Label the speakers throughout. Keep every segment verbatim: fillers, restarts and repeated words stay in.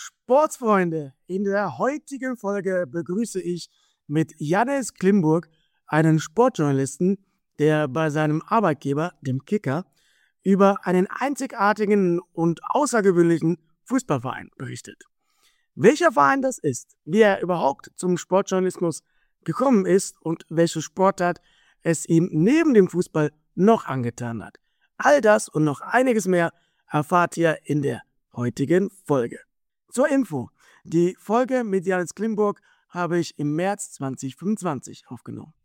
Speaker 1: Sportsfreunde, in der heutigen Folge begrüße ich mit Jannis Klimburg einen Sportjournalisten, der bei seinem Arbeitgeber, dem Kicker, über einen einzigartigen und außergewöhnlichen Fußballverein berichtet. Welcher Verein das ist, wie er überhaupt zum Sportjournalismus gekommen ist und welche Sportart es ihm neben dem Fußball noch angetan hat. All das und noch einiges mehr erfahrt ihr in der heutigen Folge. Zur Info, die Folge mit Jannis Klimburg habe ich im März zwanzig fünfundzwanzig aufgenommen.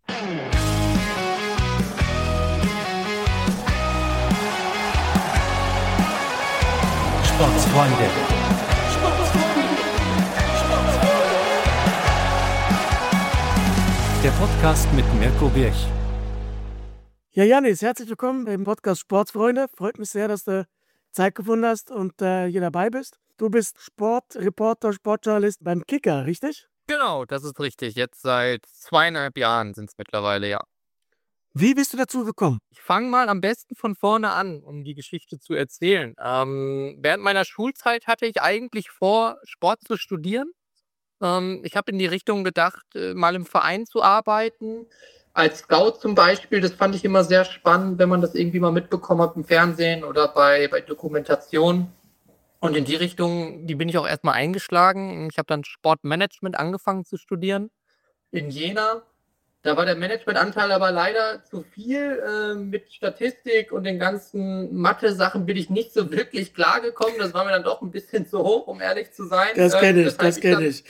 Speaker 2: Sportsfreunde. Der Podcast mit Mirko Birch.
Speaker 1: Ja, Jannis, herzlich willkommen im Podcast Sportsfreunde. Freut mich sehr, dass du Zeit gefunden hast und äh, hier dabei bist. Du bist Sportreporter, Sportjournalist beim Kicker, richtig?
Speaker 3: Genau, das ist richtig. Jetzt seit zweieinhalb Jahren sind es mittlerweile, ja.
Speaker 1: Wie bist du dazu gekommen?
Speaker 3: Ich fange mal am besten von vorne an, um die Geschichte zu erzählen. Ähm, während meiner Schulzeit hatte ich eigentlich vor, Sport zu studieren. Ähm, ich habe in die Richtung gedacht, äh, mal im Verein zu arbeiten. Als Scout zum Beispiel, das fand ich immer sehr spannend, wenn man das irgendwie mal mitbekommen hat im Fernsehen oder bei, bei Dokumentationen. Und in die Richtung, die bin ich auch erstmal eingeschlagen. Ich habe dann Sportmanagement angefangen zu studieren in Jena. Da war der Managementanteil aber leider zu viel. Äh, mit Statistik und den ganzen Mathe-Sachen bin ich nicht so wirklich klargekommen. Das war mir dann doch ein bisschen zu hoch, um ehrlich zu sein.
Speaker 1: Das kenne ich,
Speaker 3: Ähm,
Speaker 1: das kenne ich.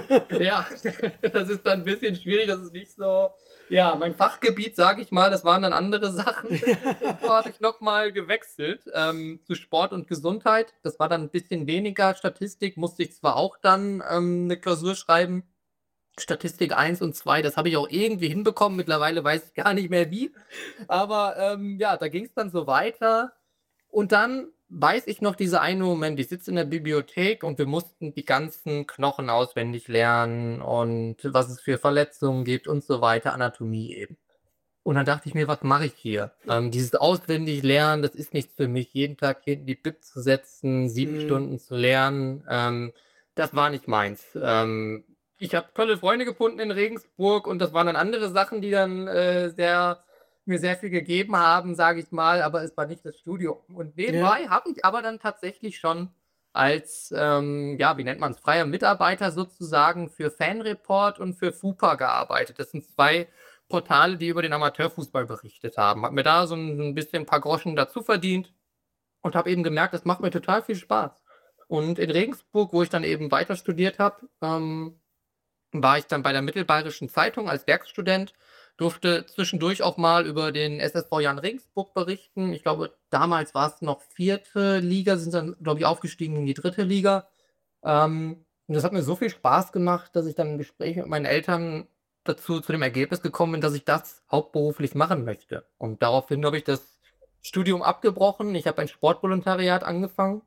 Speaker 3: Ja, das ist dann ein bisschen schwierig. Das ist nicht so, ja, mein Fachgebiet, sage ich mal. Das waren dann andere Sachen. So habe ich nochmal gewechselt ähm, zu Sport und Gesundheit. Das war dann ein bisschen weniger Statistik. Musste ich zwar auch dann ähm, eine Klausur schreiben. Statistik eins und zwei, das habe ich auch irgendwie hinbekommen. Mittlerweile weiß ich gar nicht mehr wie. Aber ähm, ja, da ging es dann so weiter. Und dann weiß ich noch dieser eine Moment, ich sitze in der Bibliothek und wir mussten die ganzen Knochen auswendig lernen und was es für Verletzungen gibt und so weiter, Anatomie eben. Und dann dachte ich mir, was mache ich hier? Ähm, dieses auswendig lernen, das ist nichts für mich. Jeden Tag hier in die Bib zu setzen, sieben
Speaker 1: Mhm.
Speaker 3: Stunden zu lernen, ähm, das war nicht meins. Ähm, ich habe tolle Freunde gefunden in Regensburg und das waren dann andere Sachen, die dann äh, sehr, mir sehr viel gegeben haben, sage ich mal, aber es war nicht das Studium. Und nebenbei habe ich aber dann tatsächlich schon als, ähm, ja, wie nennt man es, freier Mitarbeiter sozusagen für Fanreport und für FUPA gearbeitet. Das sind zwei Portale, die über den Amateurfußball berichtet haben. Hab mir da so ein bisschen ein paar Groschen dazu verdient und habe eben gemerkt, das macht mir total viel Spaß. Und in Regensburg, wo ich dann eben weiter studiert habe, ähm, war ich dann bei der Mittelbayerischen Zeitung als Werkstudent, durfte zwischendurch auch mal über den S S V Jan Regensburg berichten. Ich glaube, damals war es noch vierte Liga, sind dann, glaube ich, aufgestiegen in die dritte Liga. Ähm, und das hat mir so viel Spaß gemacht, dass ich dann im Gespräch mit meinen Eltern dazu zu dem Ergebnis gekommen bin, dass ich das hauptberuflich machen möchte. Und daraufhin habe ich das Studium abgebrochen. Ich habe ein Sportvolontariat angefangen,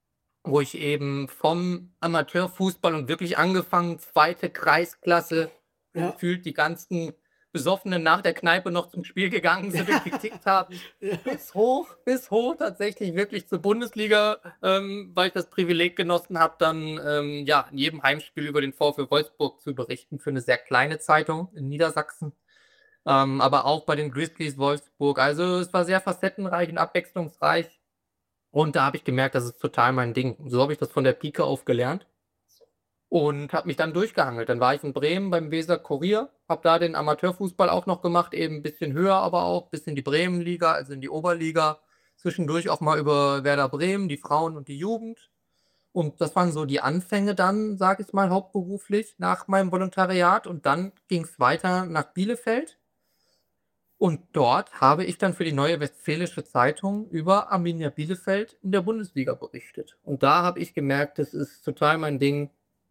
Speaker 3: wo ich eben vom Amateurfußball und wirklich angefangen, zweite Kreisklasse, wo
Speaker 1: Ja.
Speaker 3: gefühlt die ganzen Besoffenen nach der Kneipe noch zum Spiel gegangen sind und gekickt haben,
Speaker 1: Ja.
Speaker 3: bis hoch, bis hoch tatsächlich wirklich zur Bundesliga, ähm, weil ich das Privileg genossen habe, dann ähm, ja in jedem Heimspiel über den VfL Wolfsburg zu berichten für eine sehr kleine Zeitung in Niedersachsen. Ähm, aber auch bei den Grizzlies Wolfsburg. Also es war sehr facettenreich und abwechslungsreich. Und da habe ich gemerkt, das ist total mein Ding. So habe ich das von der Pike auf gelernt und habe mich dann durchgehangelt. Dann war ich in Bremen beim Weser Kurier, habe da den Amateurfußball auch noch gemacht, eben ein bisschen höher, aber auch bis in die Bremenliga, also in die Oberliga. Zwischendurch auch mal über Werder Bremen, die Frauen und die Jugend. Und das waren so die Anfänge dann, sage ich mal, hauptberuflich nach meinem Volontariat. Und dann ging es weiter nach Bielefeld. Und dort habe ich dann für die Neue Westfälische Zeitung über Arminia Bielefeld in der Bundesliga berichtet. Und da habe ich gemerkt, das ist total mein Ding.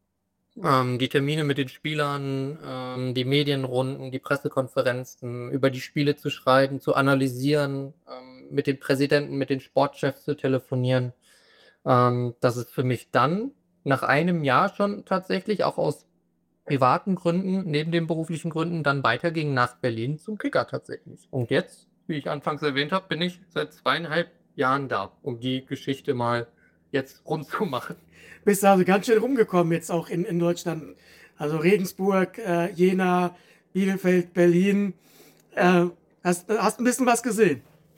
Speaker 3: Ähm, die Termine mit den Spielern, ähm, die Medienrunden, die Pressekonferenzen, über die Spiele zu schreiben, zu analysieren, ähm, mit den Präsidenten, mit den Sportchefs zu telefonieren. Ähm, das ist für mich dann nach einem Jahr schon tatsächlich auch aus privaten Gründen, neben den beruflichen Gründen, dann weiterging nach Berlin zum Kicker tatsächlich. Und jetzt, wie ich anfangs erwähnt habe, bin ich seit zweieinhalb Jahren da, um die Geschichte mal jetzt rumzumachen.
Speaker 1: Bist du also ganz schön rumgekommen jetzt auch in, in Deutschland. Also Regensburg, äh, Jena, Bielefeld, Berlin. Äh, hast, hast ein bisschen was gesehen.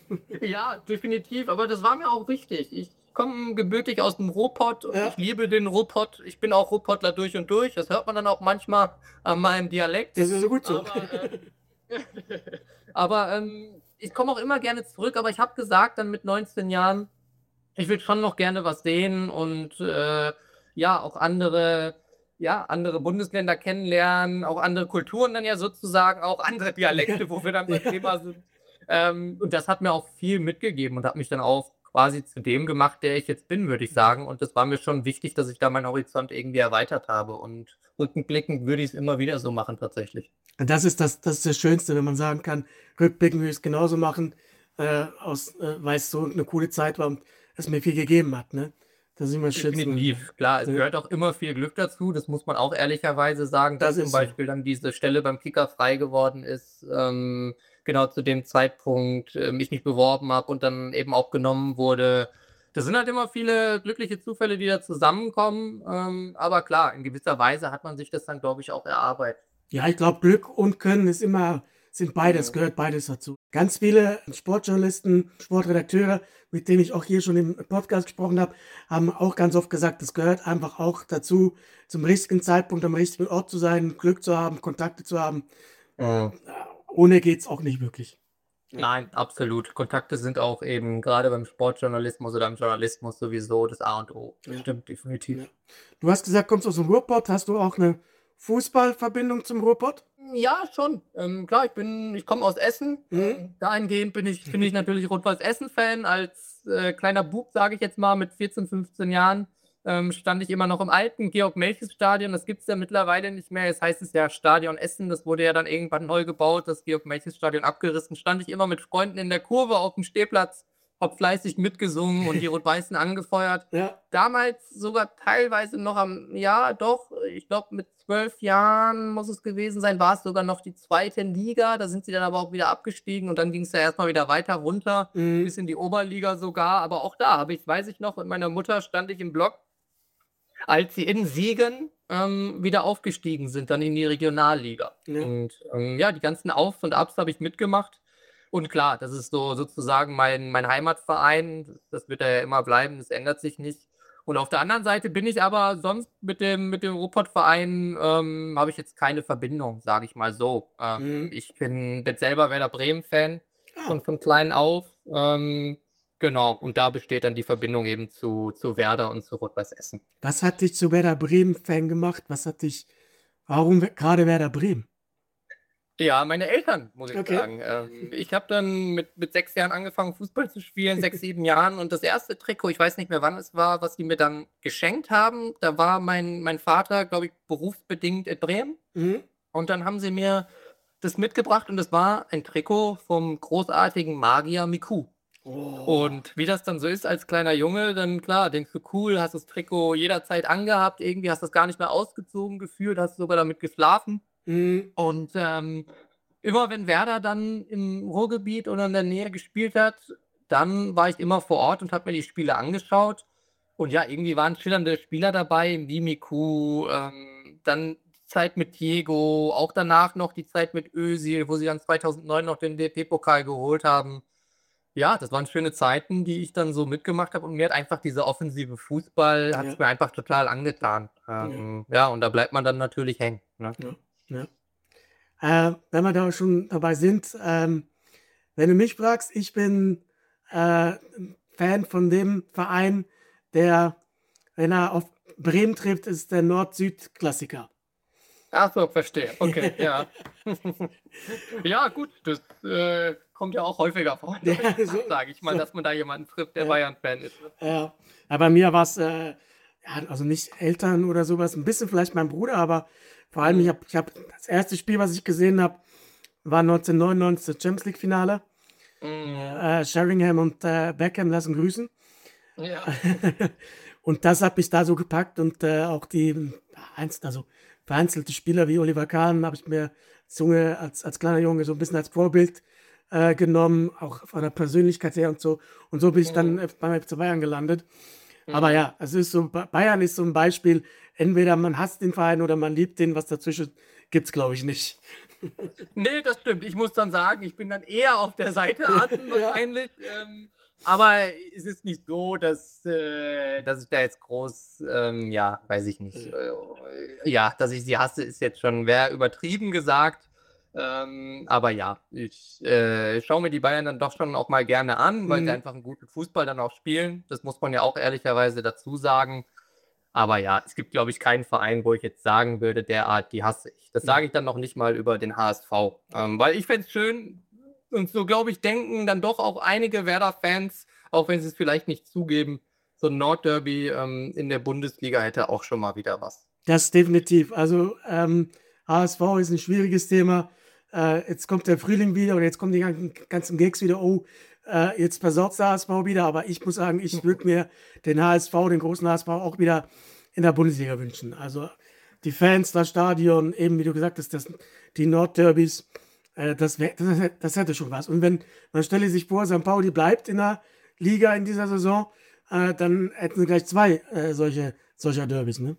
Speaker 3: Ja, definitiv, aber das war mir auch wichtig. Ich komme gebürtig aus dem Ruhrpott und
Speaker 1: Ja.
Speaker 3: ich liebe den Ruhrpott. Ich bin auch Ruhrpottler durch und durch. Das hört man dann auch manchmal an meinem Dialekt.
Speaker 1: Das ist so gut so.
Speaker 3: Aber, äh, aber ähm, ich komme auch immer gerne zurück, aber ich habe gesagt, dann mit neunzehn Jahren, ich will schon noch gerne was sehen und äh, ja, auch andere, ja, andere Bundesländer kennenlernen, auch andere Kulturen dann ja sozusagen, auch andere Dialekte, wo wir dann beim
Speaker 1: Ja.
Speaker 3: Thema sind. Ähm, und das hat mir auch viel mitgegeben und hat mich dann auch quasi zu dem gemacht, der ich jetzt bin, würde ich sagen. Und das war mir schon wichtig, dass ich da meinen Horizont irgendwie erweitert habe. Und rückblickend würde ich es immer wieder so machen, tatsächlich.
Speaker 1: Das ist das, das ist das Schönste, wenn man sagen kann, rückblickend würde ich es genauso machen, äh, aus, äh, weil es so eine coole Zeit war und es mir viel gegeben hat. Ne? Das ist immer das Schönste.
Speaker 3: Definitiv, klar, es
Speaker 1: Ja.
Speaker 3: gehört auch immer viel Glück dazu, das muss man auch ehrlicherweise sagen, dass
Speaker 1: Das
Speaker 3: zum
Speaker 1: ist so.
Speaker 3: Beispiel dann diese Stelle beim Kicker frei geworden ist, ähm, genau zu dem Zeitpunkt, äh, mich nicht beworben habe und dann eben auch genommen wurde. Das sind halt immer viele glückliche Zufälle, die da zusammenkommen, ähm, aber klar, in gewisser Weise hat man sich das dann, glaube ich, auch erarbeitet.
Speaker 1: Ja, ich glaube, Glück und Können ist immer, sind beides,
Speaker 3: Mhm.
Speaker 1: gehört beides dazu. Ganz viele Sportjournalisten, Sportredakteure, mit denen ich auch hier schon im Podcast gesprochen habe, haben auch ganz oft gesagt, es gehört einfach auch dazu, zum richtigen Zeitpunkt am richtigen Ort zu sein, Glück zu haben, Kontakte zu haben.
Speaker 3: Mhm.
Speaker 1: Ohne geht's auch nicht wirklich.
Speaker 3: Nein, absolut. Kontakte sind auch eben gerade beim Sportjournalismus oder im Journalismus sowieso das A und O.
Speaker 1: Ja.
Speaker 3: Stimmt, definitiv.
Speaker 1: Ja. Du hast gesagt, kommst aus dem Ruhrpott. Hast du auch eine Fußballverbindung zum Ruhrpott?
Speaker 3: Ja, schon. Ähm, klar, ich bin, ich komme aus Essen.
Speaker 1: Mhm.
Speaker 3: Ähm, dahingehend bin ich, bin ich natürlich Rot-Weiß Essen-Fan. Als äh, kleiner Bub, sage ich jetzt mal, mit vierzehn, fünfzehn Jahren ähm, stand ich immer noch im alten Georg-Melchis-Stadion. Das gibt es ja mittlerweile nicht mehr. Jetzt heißt es ja Stadion Essen. Das wurde ja dann irgendwann neu gebaut, das Georg-Melchis-Stadion abgerissen. Stand ich immer mit Freunden in der Kurve auf dem Stehplatz, hab fleißig mitgesungen und die Rot-Weißen angefeuert.
Speaker 1: Ja.
Speaker 3: Damals sogar teilweise noch am, ja doch, ich glaube mit zwölf Jahren muss es gewesen sein, war es sogar noch die zweite Liga. Da sind sie dann aber auch wieder abgestiegen und dann ging es ja erstmal wieder weiter runter,
Speaker 1: Mhm.
Speaker 3: bis in die Oberliga sogar. Aber auch da habe ich, weiß ich noch, mit meiner Mutter stand ich im Block, als sie in Siegen ähm, wieder aufgestiegen sind, dann in die Regionalliga.
Speaker 1: Ja.
Speaker 3: Und ähm, ja, die ganzen Aufs und Abs habe ich mitgemacht. Und klar, das ist so sozusagen mein, mein Heimatverein. Das, das wird er ja immer bleiben, das ändert sich nicht. Und auf der anderen Seite bin ich aber sonst mit dem, mit dem Ruhrpott-Verein, ähm, habe ich jetzt keine Verbindung, sage ich mal so. Ähm,
Speaker 1: Mhm.
Speaker 3: Ich bin, bin selber Werder Bremen-Fan,
Speaker 1: Ah.
Speaker 3: schon von klein auf. Ähm, genau, und da besteht dann die Verbindung eben zu, zu Werder und zu Rot-Weiß Essen.
Speaker 1: Was hat dich zu Werder Bremen-Fan gemacht? Was hat dich, warum we- gerade Werder Bremen?
Speaker 3: Ja, meine Eltern, muss ich
Speaker 1: Okay.
Speaker 3: sagen. Ähm, ich habe dann mit, mit sechs Jahren angefangen, Fußball zu spielen, sechs, sieben Jahren. Und das erste Trikot, ich weiß nicht mehr, wann es war, was die mir dann geschenkt haben, da war mein, mein Vater, glaube ich, berufsbedingt in Bremen.
Speaker 1: Mhm.
Speaker 3: Und dann haben sie mir das mitgebracht und es war ein Trikot vom großartigen Magier Miku.
Speaker 1: Oh.
Speaker 3: Und wie das dann so ist als kleiner Junge, dann klar, denkst du, cool, hast das Trikot jederzeit angehabt, irgendwie hast das gar nicht mehr ausgezogen gefühlt, hast sogar damit geschlafen.
Speaker 1: Mhm.
Speaker 3: Und ähm, immer wenn Werder dann im Ruhrgebiet oder in der Nähe gespielt hat, dann war ich immer vor Ort und habe mir die Spiele angeschaut. Und ja, irgendwie waren schillernde Spieler dabei, wie Miku, ähm, dann die Zeit mit Diego, auch danach noch die Zeit mit Özil, wo sie dann zweitausendneun noch den D F B-Pokal geholt haben. Ja, das waren schöne Zeiten, die ich dann so mitgemacht habe und mir hat einfach dieser offensive Fußball, hat es
Speaker 1: Ja.
Speaker 3: mir einfach total angetan. Ähm, ja, und da bleibt man dann natürlich hängen. Ne?
Speaker 1: Ja. Ja. Äh, wenn wir da schon dabei sind, ähm, wenn du mich fragst, ich bin äh, Fan von dem Verein, der, wenn er auf Bremen trifft, ist der Nord-Süd-Klassiker.
Speaker 3: Ach so, verstehe. Okay, ja. Ja, gut, das äh, kommt ja auch häufiger vor,
Speaker 1: Ja, so-
Speaker 3: sage ich mal,
Speaker 1: so.
Speaker 3: dass man da jemanden trifft, der
Speaker 1: Ja.
Speaker 3: Bayern-Fan ist. Ne?
Speaker 1: Ja, ja, bei mir war es, äh, ja, also nicht Eltern oder sowas, ein bisschen vielleicht mein Bruder, aber vor allem,
Speaker 3: Mhm.
Speaker 1: ich habe ich hab, das erste Spiel, was ich gesehen habe, war neunzehnhundertneunundneunzig das Champions League-Finale.
Speaker 3: Mhm.
Speaker 1: Äh, Sheringham und äh, Beckham lassen grüßen.
Speaker 3: Ja.
Speaker 1: Und das hat mich da so gepackt und äh, auch die einst, also vereinzelte Spieler wie Oliver Kahn habe ich mir als Junge, als, als kleiner Junge so ein bisschen als Vorbild äh, genommen, auch von der Persönlichkeit her und so. Und so bin ich dann
Speaker 3: Mhm.
Speaker 1: äh, beim F C Bayern gelandet. Aber
Speaker 3: Mhm.
Speaker 1: ja, es ist so, Ba- Bayern ist so ein Beispiel, entweder man hasst den Verein oder man liebt den, was dazwischen gibt's, glaube ich, nicht.
Speaker 3: Ne, das stimmt. Ich muss dann sagen, ich bin dann eher auf der Seite Asen
Speaker 1: Ja.
Speaker 3: wahrscheinlich. Ähm, aber es ist nicht so, dass, äh, dass ich da jetzt groß, ähm, ja, weiß ich nicht. Äh, ja, dass ich sie hasse, ist jetzt schon wäre übertrieben gesagt. Ähm, aber ja, ich äh, schaue mir die Bayern dann doch schon auch mal gerne an, weil sie
Speaker 1: Mhm.
Speaker 3: einfach einen guten Fußball dann auch spielen. Das muss man ja auch ehrlicherweise dazu sagen. Aber ja, es gibt, glaube ich, keinen Verein, wo ich jetzt sagen würde, derart, die hasse ich. Das sage ich dann noch nicht mal über den H S V. Ähm, weil ich fände es schön, und so, glaube ich, denken dann doch auch einige Werder-Fans, auch wenn sie es vielleicht nicht zugeben, so ein Nordderby ähm, in der Bundesliga hätte auch schon mal wieder was.
Speaker 1: Das definitiv. Also ähm, H S V ist ein schwieriges Thema. Äh, jetzt kommt der Frühling wieder und jetzt kommen die ganzen, ganzen Gags wieder. Oh, äh, jetzt versorgt der H S V wieder. Aber ich muss sagen, ich würde mir den H S V, den großen H S V, auch wieder in der Bundesliga wünschen. Also die Fans, das Stadion, eben wie du gesagt hast, das, die Nordderbys, äh, das, wär, das, hätte- das hätte schon was. Und wenn man stelle sich vor, Sankt Pauli bleibt in der Liga in dieser Saison, äh, dann hätten sie gleich zwei äh, solche, solcher Derbys, ne?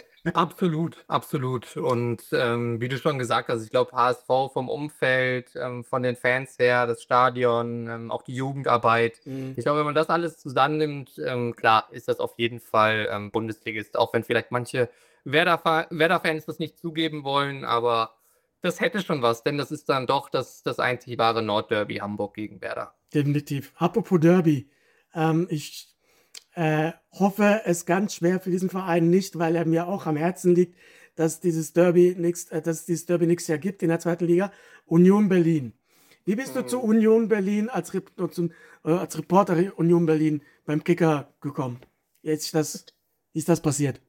Speaker 3: Absolut, absolut. Und ähm, wie du schon gesagt hast, ich glaube, H S V vom Umfeld, ähm, von den Fans her, das Stadion, ähm, auch die Jugendarbeit.
Speaker 1: Mhm.
Speaker 3: Ich glaube, wenn man das alles zusammennimmt, ähm, klar, ist das auf jeden Fall ähm, Bundesligist, auch wenn vielleicht manche Werder- Werder-Fans das nicht zugeben wollen, aber das hätte schon was, denn das ist dann doch das, das einzig wahre Nordderby Hamburg gegen Werder.
Speaker 1: Definitiv. Apropos Derby. Ähm, ich äh, hoffe es ganz schwer für diesen Verein nicht, weil er mir auch am Herzen liegt, dass dieses Derby nächst, äh, dass es dieses Derby nächstes Jahr gibt in der zweiten Liga. Union Berlin. Wie bist du zu
Speaker 3: Mhm.
Speaker 1: Union Berlin als, Rep äh, zum, äh, als Reporter Union Berlin beim Kicker gekommen? Jetzt ist das, wie ist das passiert?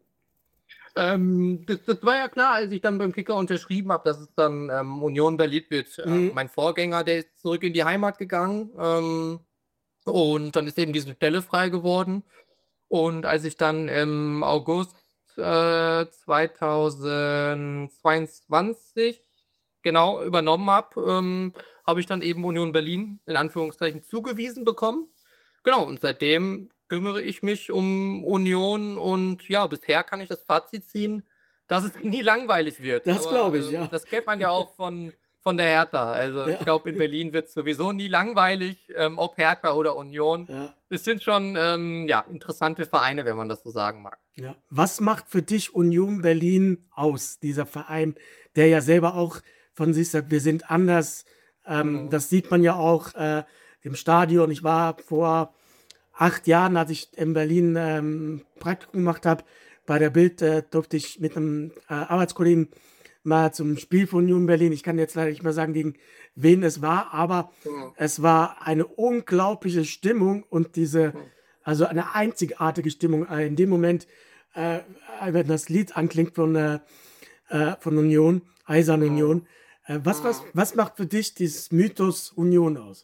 Speaker 3: Ähm, das, das war ja klar, als ich dann beim Kicker unterschrieben habe, dass es dann ähm, Union Berlin wird. Ähm,
Speaker 1: Mhm.
Speaker 3: mein Vorgänger, der ist zurück in die Heimat gegangen ähm, und dann ist eben diese Stelle frei geworden. Und als ich dann im August äh, zweitausendzweiundzwanzig genau übernommen habe, ähm, habe ich dann eben Union Berlin in Anführungszeichen zugewiesen bekommen. Genau, und seitdem kümmere ich mich um Union und ja, bisher kann ich das Fazit ziehen, dass es nie langweilig wird.
Speaker 1: Das
Speaker 3: Aber
Speaker 1: glaube ich,
Speaker 3: ähm,
Speaker 1: ja.
Speaker 3: das kennt man ja auch von, von der Hertha. Also ich
Speaker 1: Ja.
Speaker 3: glaube, in Berlin wird es sowieso nie langweilig, ähm, ob Hertha oder Union.
Speaker 1: Ja.
Speaker 3: Es sind schon ähm, ja, interessante Vereine, wenn man das so sagen mag.
Speaker 1: Ja. Was macht für dich Union Berlin aus, dieser Verein, der ja selber auch von sich sagt, wir sind anders. Ähm,
Speaker 3: Mhm.
Speaker 1: das sieht man ja auch äh, im Stadion. Ich war vor acht Jahren, als ich in Berlin ähm, Praktikum gemacht habe, bei der Bild äh, durfte ich mit einem äh, Arbeitskollegen mal zum Spiel von Union Berlin. Ich kann jetzt leider nicht mehr sagen, gegen wen es war, aber
Speaker 3: Mhm.
Speaker 1: es war eine unglaubliche Stimmung und diese,
Speaker 3: Mhm.
Speaker 1: also eine einzigartige Stimmung. Äh, in dem Moment, äh, wenn das Lied anklingt von, äh, äh, von Union, Eisern
Speaker 3: Mhm.
Speaker 1: Union. Äh, was, was,
Speaker 3: Mhm.
Speaker 1: was macht für dich dieses Mythos Union aus?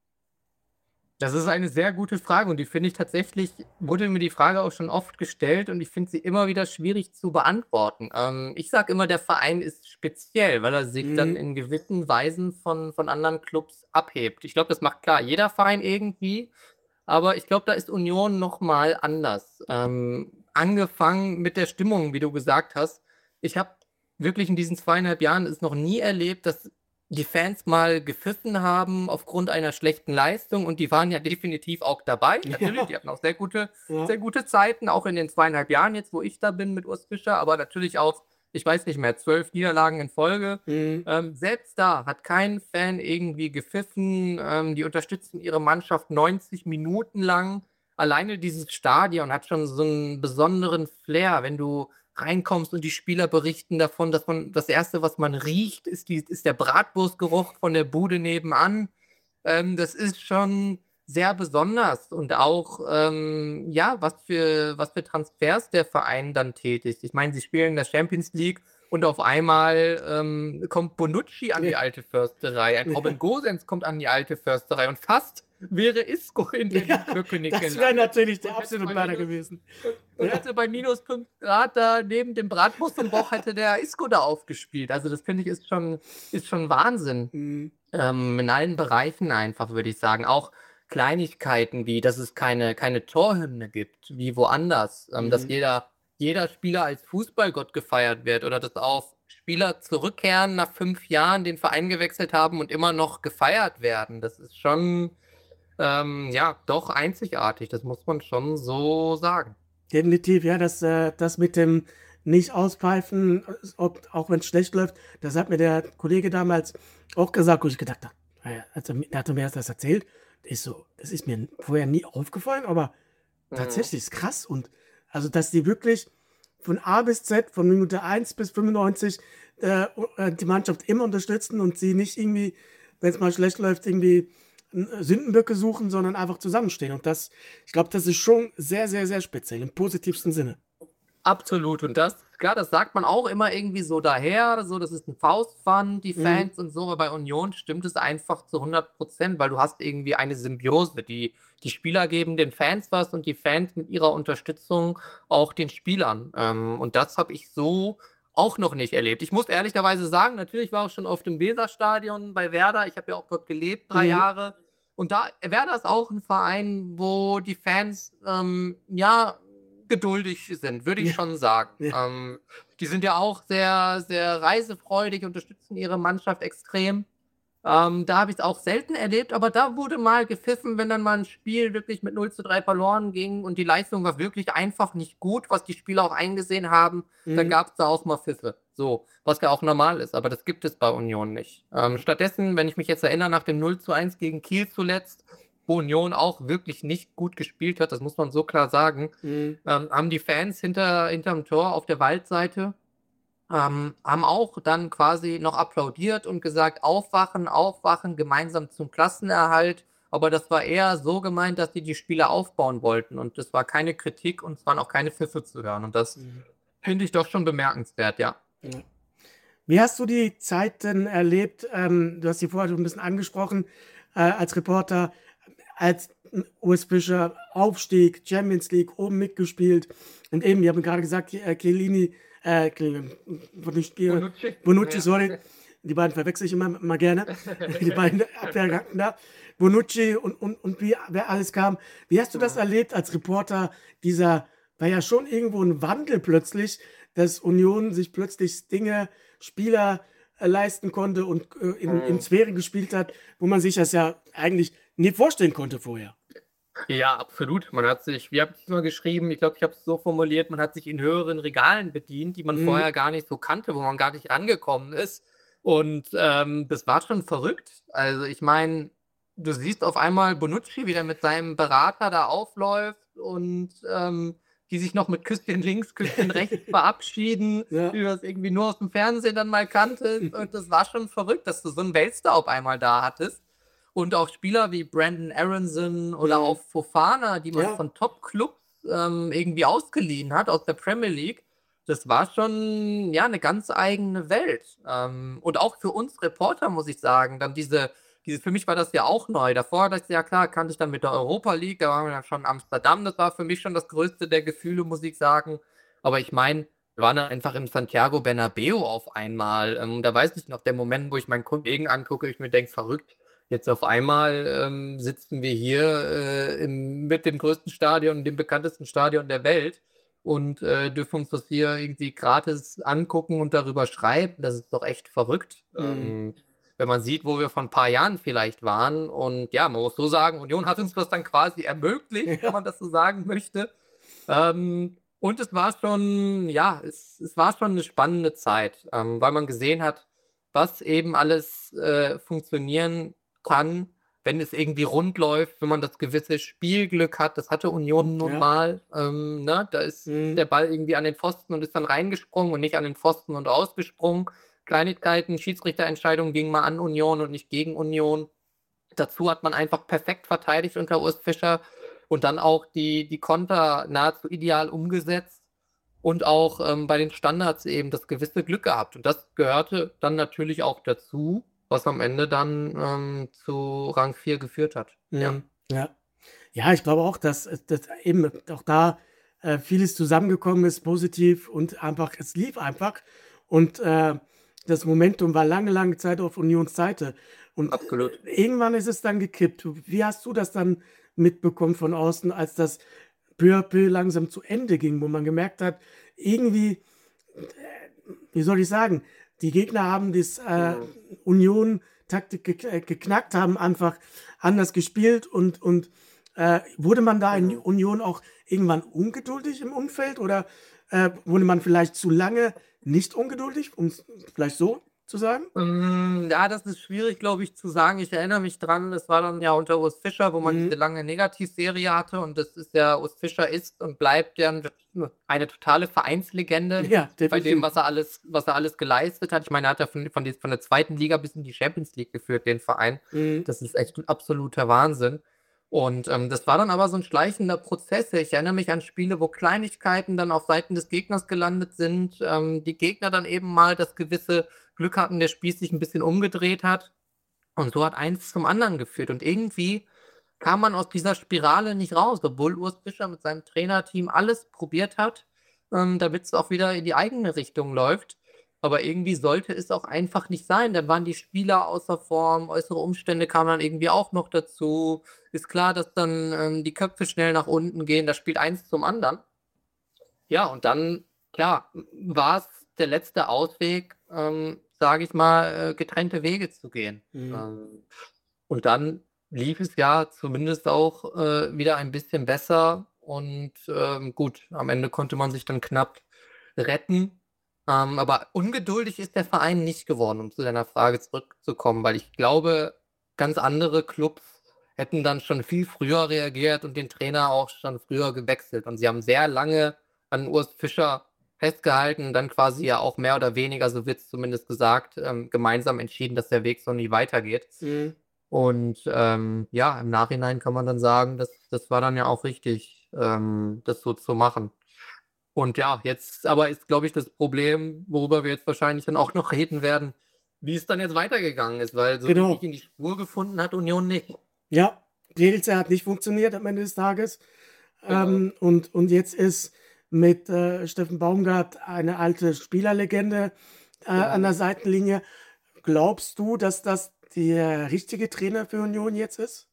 Speaker 3: Das ist eine sehr gute Frage und die finde ich tatsächlich, wurde mir die Frage auch schon oft gestellt und ich finde sie immer wieder schwierig zu beantworten. Ähm, ich sage immer, der Verein ist speziell, weil er sich dann
Speaker 1: Mhm.
Speaker 3: in gewissen Weisen von, von anderen Clubs abhebt. Ich glaube, das macht klar jeder Verein irgendwie, aber ich glaube, da ist Union nochmal anders. Ähm, angefangen mit der Stimmung, wie du gesagt hast. Ich habe wirklich in diesen zweieinhalb Jahren es noch nie erlebt, dass die Fans mal gepfiffen haben aufgrund einer schlechten Leistung und die waren ja definitiv auch dabei. Natürlich,
Speaker 1: Ja,
Speaker 3: die hatten auch sehr gute,
Speaker 1: ja.
Speaker 3: sehr gute Zeiten, auch in den zweieinhalb Jahren jetzt, wo ich da bin mit Urs Fischer, aber natürlich auch, ich weiß nicht mehr, zwölf Niederlagen in Folge.
Speaker 1: Mhm.
Speaker 3: Ähm, selbst da hat kein Fan irgendwie gepfiffen. Ähm, die unterstützen ihre Mannschaft neunzig Minuten lang. Alleine dieses Stadion hat schon so einen besonderen Flair, wenn du reinkommst und die Spieler berichten davon, dass man das Erste, was man riecht, ist, die, ist der Bratwurstgeruch von der Bude nebenan. Ähm, das ist schon sehr besonders und auch, ähm, ja, was für, was für Transfers der Verein dann tätigt. Ich meine, sie spielen in der Champions League und auf einmal ähm, kommt Bonucci an die
Speaker 1: Ja.
Speaker 3: alte Försterei, ein Robin
Speaker 1: Ja.
Speaker 3: Gosens kommt an die alte Försterei und fast wäre Isco in Berlin-Köpenick
Speaker 1: Das wäre
Speaker 3: gelandet
Speaker 1: natürlich der
Speaker 3: und hätte
Speaker 1: absolute
Speaker 3: bei
Speaker 1: Mörder
Speaker 3: minus,
Speaker 1: gewesen.
Speaker 3: und, und
Speaker 1: Ja.
Speaker 3: hätte bei minus fünf Grad da neben dem Bratwurst im Bauch hätte der Isco da aufgespielt. Also das finde ich ist schon, ist schon Wahnsinn.
Speaker 1: Mhm.
Speaker 3: Ähm, in allen Bereichen einfach, würde ich sagen. Auch Kleinigkeiten wie, dass es keine keine Torhymne gibt, wie woanders, ähm, dass
Speaker 1: Mhm.
Speaker 3: jeder jeder Spieler als Fußballgott gefeiert wird oder dass auch Spieler zurückkehren nach fünf Jahren, den Verein gewechselt haben und immer noch gefeiert werden. Das ist schon, ähm, ja, doch einzigartig. Das muss man schon so sagen.
Speaker 1: Definitiv, ja, das, äh, das mit dem nicht auspfeifen, äh, ob, auch wenn es schlecht läuft, das hat mir der Kollege damals auch gesagt, wo ich gedacht habe, naja, also, der hat mir erst das erzählt, ist so, das ist mir vorher nie aufgefallen, aber
Speaker 3: Mhm.
Speaker 1: tatsächlich ist krass. Und also, dass die wirklich von A bis Z, von Minute eins bis fünfundneunzig, äh, äh, die Mannschaft immer unterstützen und sie nicht irgendwie, wenn es mal schlecht läuft, irgendwie äh, Sündenböcke suchen, sondern einfach zusammenstehen. Und das, ich glaube, das ist schon sehr, sehr, sehr speziell, im positivsten Sinne.
Speaker 3: Absolut. Und das, klar, das sagt man auch immer irgendwie so daher, so, das ist ein Faustpfand, die
Speaker 1: Mhm.
Speaker 3: Fans und so, aber bei Union stimmt es einfach zu hundert Prozent, weil du hast irgendwie eine Symbiose. Die die Spieler geben den Fans was und die Fans mit ihrer Unterstützung auch den Spielern. Ähm, und das habe ich so auch noch nicht erlebt. Ich muss ehrlicherweise sagen, natürlich war ich schon auf dem Weserstadion bei Werder. Ich habe ja auch dort gelebt, drei
Speaker 1: Mhm.
Speaker 3: Jahre. Und da Werder ist auch ein Verein, wo die Fans, ähm, ja, geduldig sind, würde ich
Speaker 1: Ja,
Speaker 3: schon sagen.
Speaker 1: ja.
Speaker 3: Ähm, die sind ja auch sehr, sehr reisefreudig, unterstützen ihre Mannschaft extrem. Ähm, da habe ich es auch selten erlebt, aber da wurde mal gepfiffen, wenn dann mal ein Spiel wirklich mit null zu drei verloren ging und die Leistung war wirklich einfach nicht gut, was die Spieler auch eingesehen haben, dann
Speaker 1: Mhm.
Speaker 3: gab es da auch mal Pfiffe. So, was ja auch normal ist, aber das gibt es bei Union nicht. Ähm, stattdessen, wenn ich mich jetzt erinnere, nach dem null zu eins gegen Kiel zuletzt, wo Union auch wirklich nicht gut gespielt hat, das muss man so klar sagen,
Speaker 1: Mhm.
Speaker 3: ähm, haben die Fans hinter, hinterm Tor auf der Waldseite ähm, haben auch dann quasi noch applaudiert und gesagt, aufwachen, aufwachen, gemeinsam zum Klassenerhalt. Aber das war eher so gemeint, dass die die Spiele aufbauen wollten. Und das war keine Kritik und es waren auch keine Pfiffe zu hören. Und das
Speaker 1: Mhm.
Speaker 3: finde ich doch schon bemerkenswert, ja.
Speaker 1: Ja. Wie hast du die Zeit denn erlebt? Ähm, du hast sie vorher schon ein bisschen angesprochen, äh, als Reporter, als Urs Fischer Aufstieg, Champions League, oben mitgespielt. Und eben, wir haben gerade gesagt, äh, Chiellini, äh, Chiellini, Bonucci,
Speaker 3: Bonucci.
Speaker 1: Bonucci,
Speaker 3: Ja.
Speaker 1: sorry, die beiden verwechsel ich immer, immer gerne, die beiden Abwehrgedanken da. Bonucci und, und, und wie, wer alles kam. Wie hast du das
Speaker 3: Mhm.
Speaker 1: erlebt als Reporter? Dieser, war ja schon irgendwo ein Wandel plötzlich, dass Union sich plötzlich Dinge, Spieler äh, leisten konnte und äh, in, in
Speaker 3: Mhm.
Speaker 1: Sphären gespielt hat, wo man sich das ja eigentlich nie vorstellen konnte vorher.
Speaker 3: Ja, absolut. Man hat sich, wie habe ich mal geschrieben, ich glaube, ich habe es so formuliert, man hat sich in höheren Regalen bedient, die man
Speaker 1: Mhm.
Speaker 3: vorher gar nicht so kannte, wo man gar nicht angekommen ist. Und ähm, das war schon verrückt. Also ich meine, du siehst auf einmal Bonucci, wie der mit seinem Berater da aufläuft und ähm, die sich noch mit Küsschen links, Küsschen rechts verabschieden,
Speaker 1: Ja.
Speaker 3: wie man es irgendwie nur aus dem Fernsehen dann mal kannte. Und das war schon verrückt, dass du so einen Weltstar auf einmal da hattest. Und auch Spieler wie Brandon Aronson oder
Speaker 1: Mhm.
Speaker 3: auch Fofana, die man
Speaker 1: Ja.
Speaker 3: von Top-Clubs ähm, irgendwie ausgeliehen hat aus der Premier League, das war schon ja eine ganz eigene Welt. Ähm, und auch für uns Reporter muss ich sagen, dann diese, diese, für mich war das ja auch neu. Davor, das ja klar, kannte ich dann mit der Europa League, da waren wir dann schon in Amsterdam, das war für mich schon das größte der Gefühle, muss ich sagen. Aber ich meine, wir waren dann einfach im Santiago Bernabeu auf einmal. Ähm, da weiß ich noch, der Moment, wo ich meinen Kollegen angucke, ich mir denke, verrückt. Jetzt auf einmal ähm, sitzen wir hier äh, im, mit dem größten Stadion, dem bekanntesten Stadion der Welt und äh, dürfen uns das hier irgendwie gratis angucken und darüber schreiben. Das ist doch echt verrückt.
Speaker 1: Mhm.
Speaker 3: Ähm, wenn man sieht, wo wir vor ein paar Jahren vielleicht waren. Und ja, man muss so sagen, Union hat uns das dann quasi ermöglicht, wenn
Speaker 1: Ja.
Speaker 3: man das so sagen möchte. Ähm, und es war schon, ja, es, es war schon eine spannende Zeit, ähm, weil man gesehen hat, was eben alles äh, funktionieren kann, wenn es irgendwie rund läuft, wenn man das gewisse Spielglück hat. Das hatte Union nun
Speaker 1: Ja.
Speaker 3: mal. Ähm, ne? Da ist
Speaker 1: Mhm.
Speaker 3: der Ball irgendwie an den Pfosten und ist dann reingesprungen und nicht an den Pfosten und ausgesprungen. Kleinigkeiten, Schiedsrichterentscheidungen gingen mal an Union und nicht gegen Union. Dazu hat man einfach perfekt verteidigt unter Urs Fischer und dann auch die, die Konter nahezu ideal umgesetzt und auch ähm, bei den Standards eben das gewisse Glück gehabt. Und das gehörte dann natürlich auch dazu, was am Ende dann ähm, zu Rang vier geführt hat. Ja.
Speaker 1: Mhm. Ja. Ja, ich glaube auch, dass, äh, dass eben auch da äh, vieles zusammengekommen ist, positiv und einfach, es lief einfach. Und äh, das Momentum war lange, lange Zeit auf Unions Seite. Und
Speaker 3: Absolut.
Speaker 1: irgendwann ist es dann gekippt. Wie hast du das dann mitbekommen von außen, als das peu à peu langsam zu Ende ging, wo man gemerkt hat, irgendwie, äh, wie soll ich sagen, die Gegner haben das äh,
Speaker 3: Mhm.
Speaker 1: Union-Taktik ge äh, geknackt, haben einfach anders gespielt und, und äh, wurde man da in
Speaker 3: Mhm.
Speaker 1: Union auch irgendwann ungeduldig im Umfeld oder äh, wurde man vielleicht zu lange nicht ungeduldig, um es vielleicht so zu sagen?
Speaker 3: Hm, ja, das ist schwierig, glaube ich, zu sagen. Ich erinnere mich dran, das war dann ja unter Urs Fischer, wo man diese
Speaker 1: Mhm.
Speaker 3: lange Negativserie hatte und das ist ja Urs Fischer ist und bleibt ja 'n eine totale Vereinslegende
Speaker 1: Ja,
Speaker 3: bei dem,
Speaker 1: definitiv.
Speaker 3: was er alles was er alles geleistet hat. Ich meine, er hat ja von von des von der zweiten Liga bis in die Champions League geführt, den Verein.
Speaker 1: Mhm.
Speaker 3: Das ist echt 'n absoluter Wahnsinn. Und, ähm, das war dann aber so 'n schleichender Prozess. Ich erinnere mich an Spiele, wo Kleinigkeiten dann auf Seiten des Gegners gelandet sind, ähm, die Gegner dann eben mal das gewisse Glück hatten, der Spieß sich 'n bisschen umgedreht hat. Und so hat eins zum anderen geführt. Und irgendwie kam man aus dieser Spirale nicht raus, obwohl Urs Fischer mit seinem Trainerteam alles probiert hat, ähm, damit's auch wieder in die eigene Richtung läuft. Aber irgendwie sollte es auch einfach nicht sein. Dann waren die Spieler außer Form, äußere Umstände kamen dann irgendwie auch noch dazu. Ist klar, dass dann, ähm, die Köpfe schnell nach unten gehen, da spielt eins zum anderen. Ja, und dann, klar, w war's der letzte Ausweg, ähm, sage ich mal, äh, getrennte Wege zu gehen.
Speaker 1: Mhm.
Speaker 3: Ähm, und dann lief es ja zumindest auch, äh, wieder ein bisschen besser und, ähm, gut, am Ende konnte man sich dann knapp retten. Ähm, aber ungeduldig ist der Verein nicht geworden, um zu deiner Frage zurückzukommen, weil ich glaube, ganz andere Klubs hätten dann schon viel früher reagiert und den Trainer auch schon früher gewechselt. Und sie haben sehr lange an Urs Fischer festgehalten und dann quasi ja auch mehr oder weniger, so wird's zumindest gesagt, ähm, gemeinsam entschieden, dass der Weg so nie weitergeht.
Speaker 1: Mhm.
Speaker 3: Und, ähm, ja, im Nachhinein kann man dann sagen, das das war dann ja auch richtig, ähm, das so zu machen. Und ja, jetzt aber ist, glaube ich, das Problem, worüber wir jetzt wahrscheinlich dann auch noch reden werden, wie es dann jetzt weitergegangen ist, weil so richtig
Speaker 1: Genau.
Speaker 3: in die Spur gefunden hat Union nicht.
Speaker 1: Ja, Bielitzer hat nicht funktioniert am Ende des Tages.
Speaker 3: Genau.
Speaker 1: Ähm, und und jetzt ist mit, äh, Steffen Baumgart eine alte Spielerlegende, äh, an der
Speaker 3: Genau.
Speaker 1: Seitenlinie. Glaubst du, dass das der richtige Trainer für Union jetzt ist?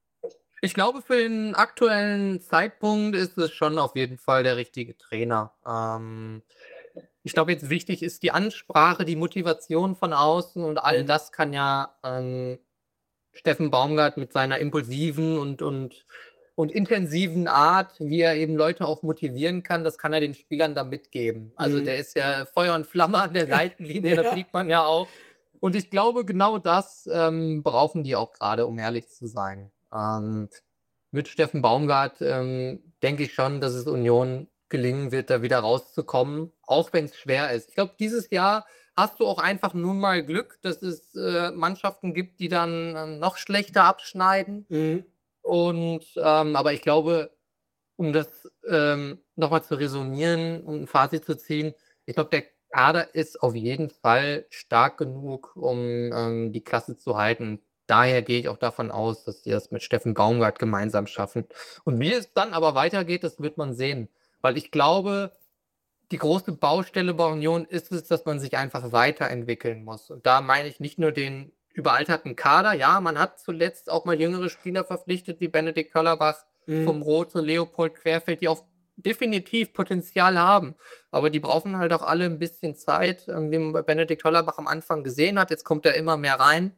Speaker 3: Ich glaube, für den aktuellen Zeitpunkt ist es schon auf jeden Fall der richtige Trainer. Ähm, ich glaube, jetzt wichtig ist die Ansprache, die Motivation von außen und all
Speaker 1: Mhm.
Speaker 3: das kann ja, ähm, Steffen Baumgart mit seiner impulsiven und und und intensiven Art, wie er eben Leute auch motivieren kann, das kann er den Spielern dann mitgeben. Also,
Speaker 1: Mhm.
Speaker 3: der ist ja Feuer und Flamme an der Seitenlinie, das
Speaker 1: Ja.
Speaker 3: sieht man ja auch. Und ich glaube, genau das, ähm, brauchen die auch grade, um ehrlich zu sein. Und mit Steffen Baumgart, ähm, denke ich schon, dass es Union gelingen wird, da wieder rauszukommen, auch wenn's schwer ist. Ich glaube, dieses Jahr hast du auch einfach nur mal Glück, dass es, äh, Mannschaften gibt, die dann, ähm, noch schlechter abschneiden.
Speaker 1: Mhm.
Speaker 3: Und, ähm aber ich glaube, um das, ähm, noch mal zu resümieren und 'n Fazit zu ziehen, ich glaube, der Kader ist auf jeden Fall stark genug, um, ähm, die Klasse zu halten. Daher gehe ich auch davon aus, dass die das mit Steffen Baumgart gemeinsam schaffen. Und wie es dann aber weitergeht, das wird man sehen. Weil ich glaube, die große Baustelle bei Union ist es, dass man sich einfach weiterentwickeln muss. Und da meine ich nicht nur den überalterten Kader. Ja, man hat zuletzt auch mal jüngere Spieler verpflichtet wie Benedikt Hollerbach,
Speaker 1: Mhm.
Speaker 3: vom Roth und Leopold Querfeld, die auch definitiv Potenzial haben. Aber die brauchen halt auch alle 'n bisschen Zeit, ähm, wie man bei Benedikt Hollerbach am Anfang gesehen hat. Jetzt kommt er immer mehr rein.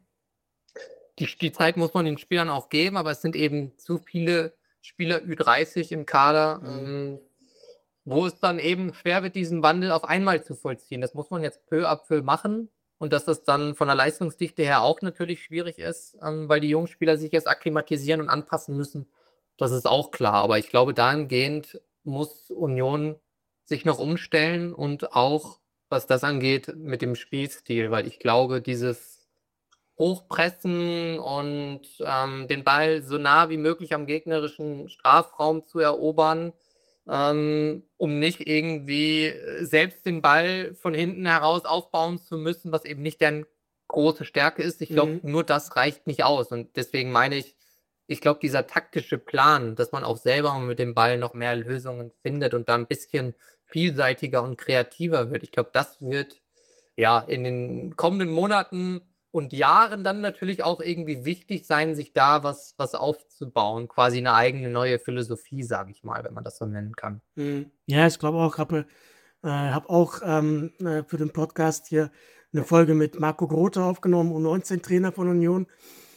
Speaker 3: Die die Zeit muss man den Spielern auch geben, aber es sind eben zu viele Spieler Ü dreißig im Kader,
Speaker 1: Mhm.
Speaker 3: ähm, wo es dann eben schwer wird, diesen Wandel auf einmal zu vollziehen. Das muss man jetzt peu à peu machen und dass das dann von der Leistungsdichte her auch natürlich schwierig ist, ähm, weil die jungen Spieler sich erst akklimatisieren und anpassen müssen. Das ist auch klar. Aber ich glaube, dahingehend muss Union sich noch umstellen und auch, was das angeht, mit dem Spielstil, weil ich glaube, dieses Hochpressen und, ähm, den Ball so nah wie möglich am gegnerischen Strafraum zu erobern, ähm, um nicht irgendwie, äh, selbst den Ball von hinten heraus aufbauen zu müssen, was eben nicht deren große Stärke ist. Ich glaube,
Speaker 1: Mhm.
Speaker 3: nur das reicht nicht aus. Und deswegen meine ich, ich glaube, dieser taktische Plan, dass man auch selber mit dem Ball noch mehr Lösungen findet und da 'n bisschen vielseitiger und kreativer wird, ich glaube, das wird ja, in den kommenden Monaten und Jahren dann natürlich auch irgendwie wichtig sein, sich da was was aufzubauen, quasi eine eigene neue Philosophie, sage ich mal, wenn man das so nennen kann.
Speaker 1: Mhm. Ja, ich glaube auch, habe äh, habe auch ähm, äh, für den Podcast hier eine Folge mit Marco Grote aufgenommen, U neunzehn-Trainer von Union.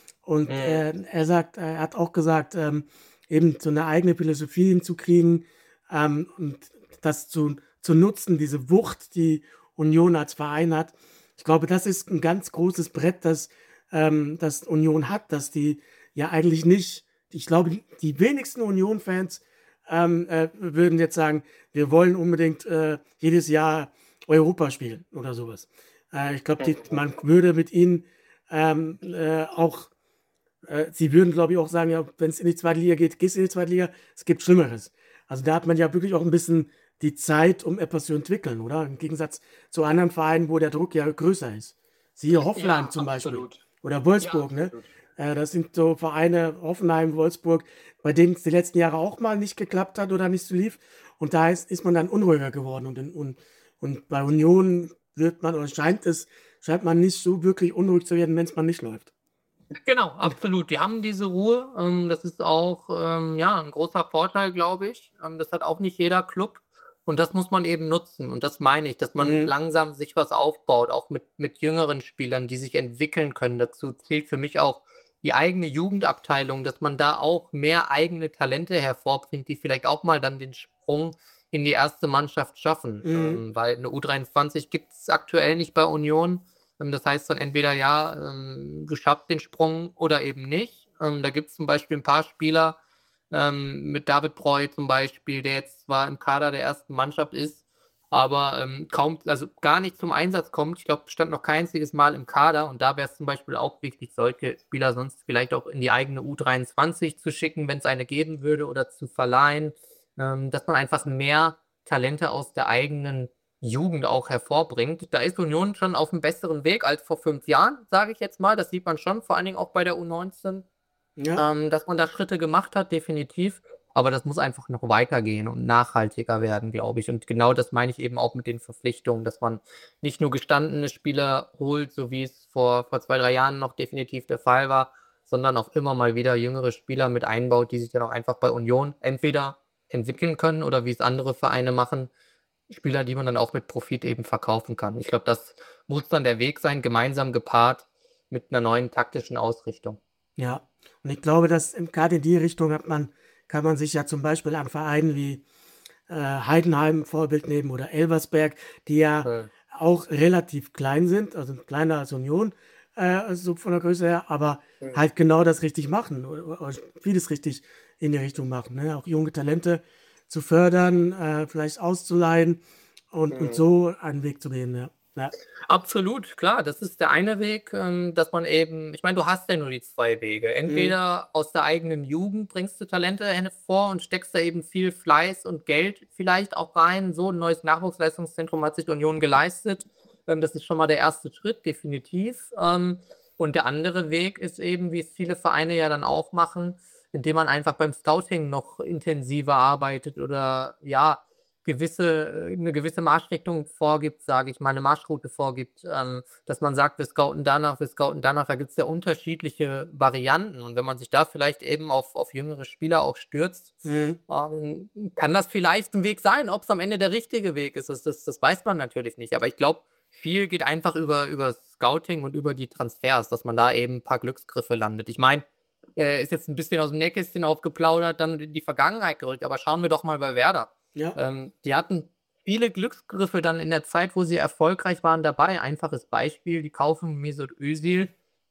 Speaker 1: Und
Speaker 3: Mhm.
Speaker 1: er, er sagt, er hat auch gesagt, ähm, eben so eine eigene Philosophie hinzukriegen ähm, und das zu, zu nutzen, diese Wucht, die Union als Verein hat. Ich glaube, das ist ein ganz großes Brett, das, ähm, das Union hat, dass die ja eigentlich nicht, ich glaube, die wenigsten Union-Fans ähm, äh, würden jetzt sagen, wir wollen unbedingt äh, jedes Jahr Europa spielen oder sowas. Äh, ich glaube, man würde mit ihnen ähm, äh, auch äh, sie würden, glaube ich, auch sagen, ja, wenn es in die zweite Liga geht, gehst du in die zweite Liga, es gibt Schlimmeres. Also da hat man ja wirklich auch ein bisschen die Zeit, um etwas zu entwickeln, oder? Im Gegensatz zu anderen Vereinen, wo der Druck ja größer ist. Siehe Hoffenheim
Speaker 3: Ja,
Speaker 1: zum Beispiel
Speaker 3: absolut.
Speaker 1: oder
Speaker 3: Ja,
Speaker 1: Wolfsburg, ne?
Speaker 3: absolut.
Speaker 1: Äh, das sind so Vereine, Hoffenheim, Wolfsburg, bei denen es die letzten Jahre auch mal nicht geklappt hat oder nicht so lief. Und da ist, ist man dann unruhiger geworden. Und, in, und, und bei Union wird man, oder scheint es, scheint man nicht so wirklich unruhig zu werden, wenn es mal nicht läuft.
Speaker 3: Genau, absolut. Die haben diese Ruhe. Ähm, das ist auch, ähm, ja, ein großer Vorteil, glaube ich. Ähm, das hat auch nicht jeder Club und das muss man eben nutzen und das meine ich, dass man
Speaker 1: Mhm.
Speaker 3: langsam sich was aufbaut, auch mit mit jüngeren Spielern, die sich entwickeln können. Dazu zählt für mich auch die eigene Jugendabteilung, dass man da auch mehr eigene Talente hervorbringt, die vielleicht auch mal dann den Sprung in die erste Mannschaft schaffen.
Speaker 1: Mhm.
Speaker 3: Ähm, weil 'ne U dreiundzwanzig gibt's aktuell nicht bei Union. Ähm, das heißt dann entweder, ja, ähm, geschafft den Sprung oder eben nicht. Ähm, da gibt's zum Beispiel ein paar Spieler, ähm, mit David Breu zum Beispiel, der jetzt zwar im Kader der ersten Mannschaft ist, aber, ähm, kaum also, gar nicht zum Einsatz kommt. Ich glaube, stand noch kein einziges Mal im Kader und da wäre es zum Beispiel auch wichtig, solche Spieler sonst vielleicht auch in die eigene U dreiundzwanzig zu schicken, wenn es eine geben würde oder zu verleihen, ähm, dass man einfach mehr Talente aus der eigenen Jugend auch hervorbringt. Da ist Union schon auf 'm besseren Weg als vor fünf Jahren, sage ich jetzt mal. Das sieht man schon, vor allen Dingen auch bei der U neunzehn,
Speaker 1: Ja,
Speaker 3: ähm, dass man da Schritte gemacht hat, definitiv. Aber das muss einfach noch weitergehen und nachhaltiger werden, glaube ich. Und genau das meine ich eben auch mit den Verpflichtungen, dass man nicht nur gestandene Spieler holt, so wie es vor vor zwei, drei Jahren noch definitiv der Fall war, sondern auch immer mal wieder jüngere Spieler mit einbaut, die sich dann auch einfach bei Union entweder entwickeln können oder wie es andere Vereine machen, Spieler, die man dann auch mit Profit eben verkaufen kann. Ich glaube, das muss dann der Weg sein, gemeinsam gepaart mit 'ner neuen taktischen Ausrichtung.
Speaker 1: ja. Und ich glaube, dass in grade in die Richtung hat man kann man sich ja zum Beispiel an Vereinen wie, äh, Heidenheim Vorbild nehmen oder Elversberg, die ja
Speaker 3: Äh,
Speaker 1: auch relativ klein sind, also kleiner als Union, äh, so von der Größe her, aber
Speaker 3: mhm,
Speaker 1: halt genau das richtig machen oder oder vieles richtig in die Richtung machen, ne? Auch junge Talente zu fördern, äh, vielleicht auszuleihen und und
Speaker 3: mhm.
Speaker 1: so einen Weg zu gehen, ja. Ja.
Speaker 3: Absolut, klar, das ist der eine Weg, ähm, dass man eben ich meine, du hast ja nur die zwei Wege.
Speaker 1: Mhm.
Speaker 3: Entweder aus der eigenen Jugend bringst du Talente hervor und steckst da eben viel Fleiß und Geld vielleicht auch rein. So 'n neues Nachwuchsleistungszentrum hat sich Union geleistet. Ähm, das ist schon mal der erste Schritt, definitiv. Ähm, und der andere Weg ist eben, wie es viele Vereine ja dann auch machen, indem man einfach beim Scouting noch intensiver arbeitet oder, ja, gewisse äh, 'ne gewisse Marschrichtung vorgibt, sage ich mal, 'ne Marschroute vorgibt, ähm, dass man sagt: „Wir scouten danach, wir scouten danach." Da gibt's ja unterschiedliche Varianten. Und wenn man sich da vielleicht eben auf auf jüngere Spieler auch stürzt,
Speaker 1: Mhm.
Speaker 3: ähm, kann das vielleicht 'n Weg sein. Ob's am Ende der richtige Weg ist, das das das weiß man natürlich nicht. Aber ich glaube, viel geht einfach über über Scouting und über die Transfers, dass man da eben 'n paar Glücksgriffe landet. Ich meine, äh, ist jetzt 'n bisschen aus'm Nähkästchen aufgeplaudert, dann in die Vergangenheit gerückt, aber schauen wir doch mal bei Werder.
Speaker 1: Ja.
Speaker 3: Ähm, die hatten viele Glücksgriffe dann in der Zeit, wo sie erfolgreich waren, dabei. Einfaches Beispiel, die kaufen Mesut Özil,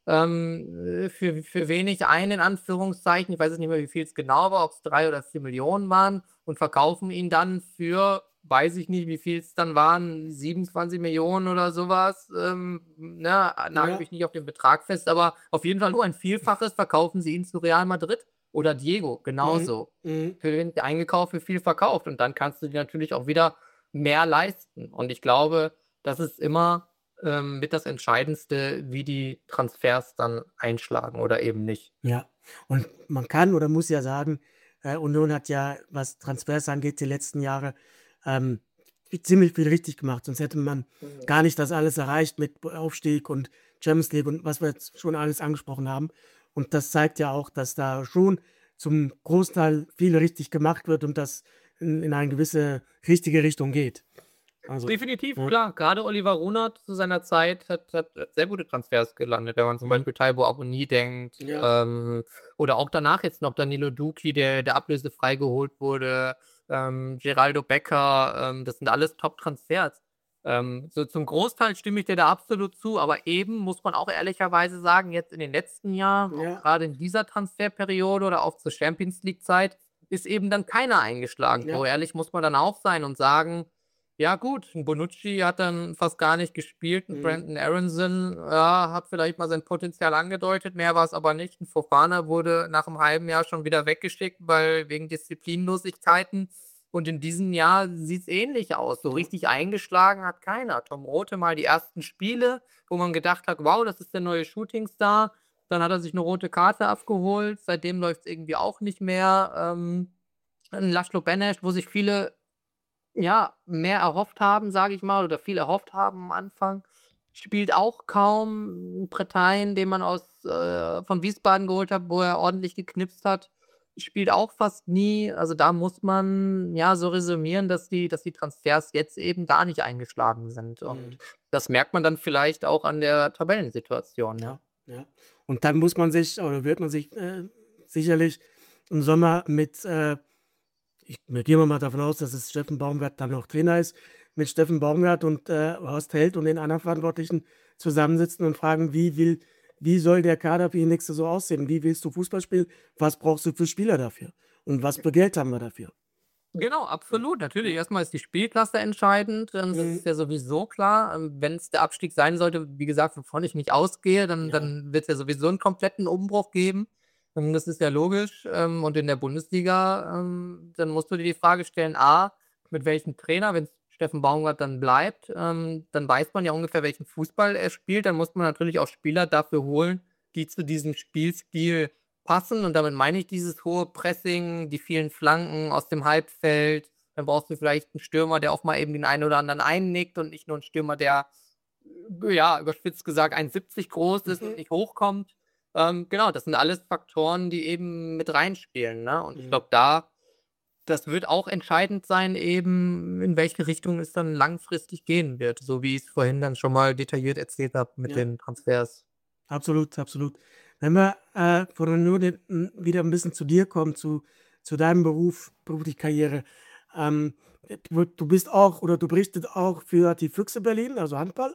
Speaker 3: ähm, äh, für für wenig ein in Anführungszeichen. Ich weiß jetzt nicht mehr, wie viel es genau war, ob es drei oder vier Millionen waren und verkaufen ihn dann für, weiß ich nicht, wie viel es dann waren, siebenundzwanzig Millionen oder sowas. Ähm, ne, nagel
Speaker 1: Ja.
Speaker 3: mich nicht auf den Betrag fest, aber auf jeden Fall nur ein Vielfaches verkaufen sie ihn zu Real Madrid. Oder Diego,
Speaker 1: Mhm.
Speaker 3: genauso.
Speaker 1: Mhm.
Speaker 3: Für wenig eingekauft, für viel verkauft und dann kannst du dir natürlich auch wieder mehr leisten. Und ich glaube, das ist immer, ähm, mit das Entscheidendste, wie die Transfers dann einschlagen oder eben nicht.
Speaker 1: Ja. Und man kann oder muss ja sagen, äh, Union hat ja, was Transfers angeht, die letzten Jahre, ähm, ziemlich viel richtig gemacht, sonst hätte man
Speaker 3: Mhm.
Speaker 1: gar nicht das alles erreicht mit Aufstieg und Champions League und was wir jetzt schon alles angesprochen haben. Und das zeigt ja auch, dass da schon zum Großteil viel richtig gemacht wird und das in, in eine gewisse richtige Richtung geht. Also,
Speaker 3: Definitiv,
Speaker 1: ja.
Speaker 3: klar. Gerade Oliver Runert zu seiner Zeit hat hat sehr gute Transfers gelandet, wenn man zum
Speaker 1: Mhm.
Speaker 3: Beispiel Taiwo Awoniyi denkt,
Speaker 1: Ja.
Speaker 3: ähm, oder auch danach jetzt noch Danilo Duki, der der ablösefrei geholt wurde, ähm, Geraldo Becker, ähm, das sind alles Top-Transfers. Ähm, so zum Großteil stimme ich dir da absolut zu, aber eben muss man auch ehrlicherweise sagen, jetzt in den letzten Jahren, auch
Speaker 1: Ja.
Speaker 3: grade in dieser Transferperiode oder auch zur Champions-League-Zeit, ist eben dann keiner eingeschlagen. So
Speaker 1: Ja.
Speaker 3: ehrlich muss man dann auch sein und sagen: „Ja gut, 'n Bonucci hat dann fast gar nicht gespielt, 'n
Speaker 1: Mhm.
Speaker 3: Brandon Aronson, ja, hat vielleicht mal sein Potenzial angedeutet, mehr war's aber nicht. 'N Fofana wurde nach 'm halben Jahr schon wieder weggeschickt, weil wegen Disziplinlosigkeiten. Und in diesem Jahr sieht's ähnlich aus. So
Speaker 1: Ja.
Speaker 3: richtig eingeschlagen hat keiner. Tom Rothe mal die ersten Spiele, wo man gedacht hat: „Wow, das ist der neue Shootingstar.“ Dann hat er sich 'ne rote Karte abgeholt. Seitdem läuft's irgendwie auch nicht mehr. Ähm, 'n Laszlo Benesch, wo sich viele, ja, mehr erhofft haben, sage ich mal, oder viel erhofft haben am Anfang, spielt auch kaum. Bretein, den man aus äh, von Wiesbaden geholt hat, wo er ordentlich geknipst hat, spielt auch fast nie. Also, da muss man, ja, so resümieren, dass die dass die Transfers jetzt eben gar nicht eingeschlagen sind. Und
Speaker 1: Mhm.
Speaker 3: das merkt man dann vielleicht auch an der Tabellensituation, ja.
Speaker 1: Ja, ja. Und dann muss man sich oder wird man sich, äh, sicherlich im Sommer mit, äh ich wir gehen wir mal davon aus, dass es Steffen Baumgart dann noch Trainer ist, mit Steffen Baumgart und, äh, Horst Held und den anderen Verantwortlichen zusammensitzen und fragen: „Wie will wie soll der Kader für die nächste Saison aussehen? Wie willst du Fußball spielen? Was brauchst du für Spieler dafür? Und was für Geld haben wir dafür?“
Speaker 3: Genau,
Speaker 1: Ja,
Speaker 3: absolut. Natürlich,
Speaker 1: ja.
Speaker 3: erst mal ist die Spielklasse entscheidend, ähm, das
Speaker 1: Mhm.
Speaker 3: ist ja sowieso klar. Ähm, wenn's der Abstieg sein sollte, wie gesagt, wovon ich nicht ausgehe, dann
Speaker 1: Ja.
Speaker 3: dann wird's ja sowieso 'n kompletten Umbruch geben. Ähm, das ist ja logisch. Ähm, und in der Bundesliga, ähm, dann musst du dir die Frage stellen: A, mit welchem Trainer, wenn's Steffen Baumgart dann bleibt, ähm, dann weiß man ja ungefähr, welchen Fußball er spielt. Dann muss man natürlich auch Spieler dafür holen, die zu diesem Spielstil passen. Und damit meine ich dieses hohe Pressing, die vielen Flanken aus dem Halbfeld. Dann brauchst du vielleicht 'n Stürmer, der auch mal eben den einen oder anderen einnickt und nicht nur 'n Stürmer, der, äh, ja, überspitzt gesagt eins siebzig groß ist und
Speaker 1: Mhm.
Speaker 3: nicht hochkommt. Ähm, genau, das sind alles Faktoren, die eben mit reinspielen, ne? Und ich
Speaker 1: Mhm.
Speaker 3: glaube, da das wird auch entscheidend sein eben, in welche Richtung es dann langfristig gehen wird, so wie ich's vorhin dann schon mal detailliert erzählt habe mit
Speaker 1: Ja.
Speaker 3: den Transfers.
Speaker 1: Absolut, absolut. Wenn wir, äh, von der nur den n wieder 'n bisschen zu dir kommen, zu zu deinem Beruf, berufliche Karriere. Ähm, äh, du du bist auch oder du berichtet auch für die Füchse Berlin, also Handball?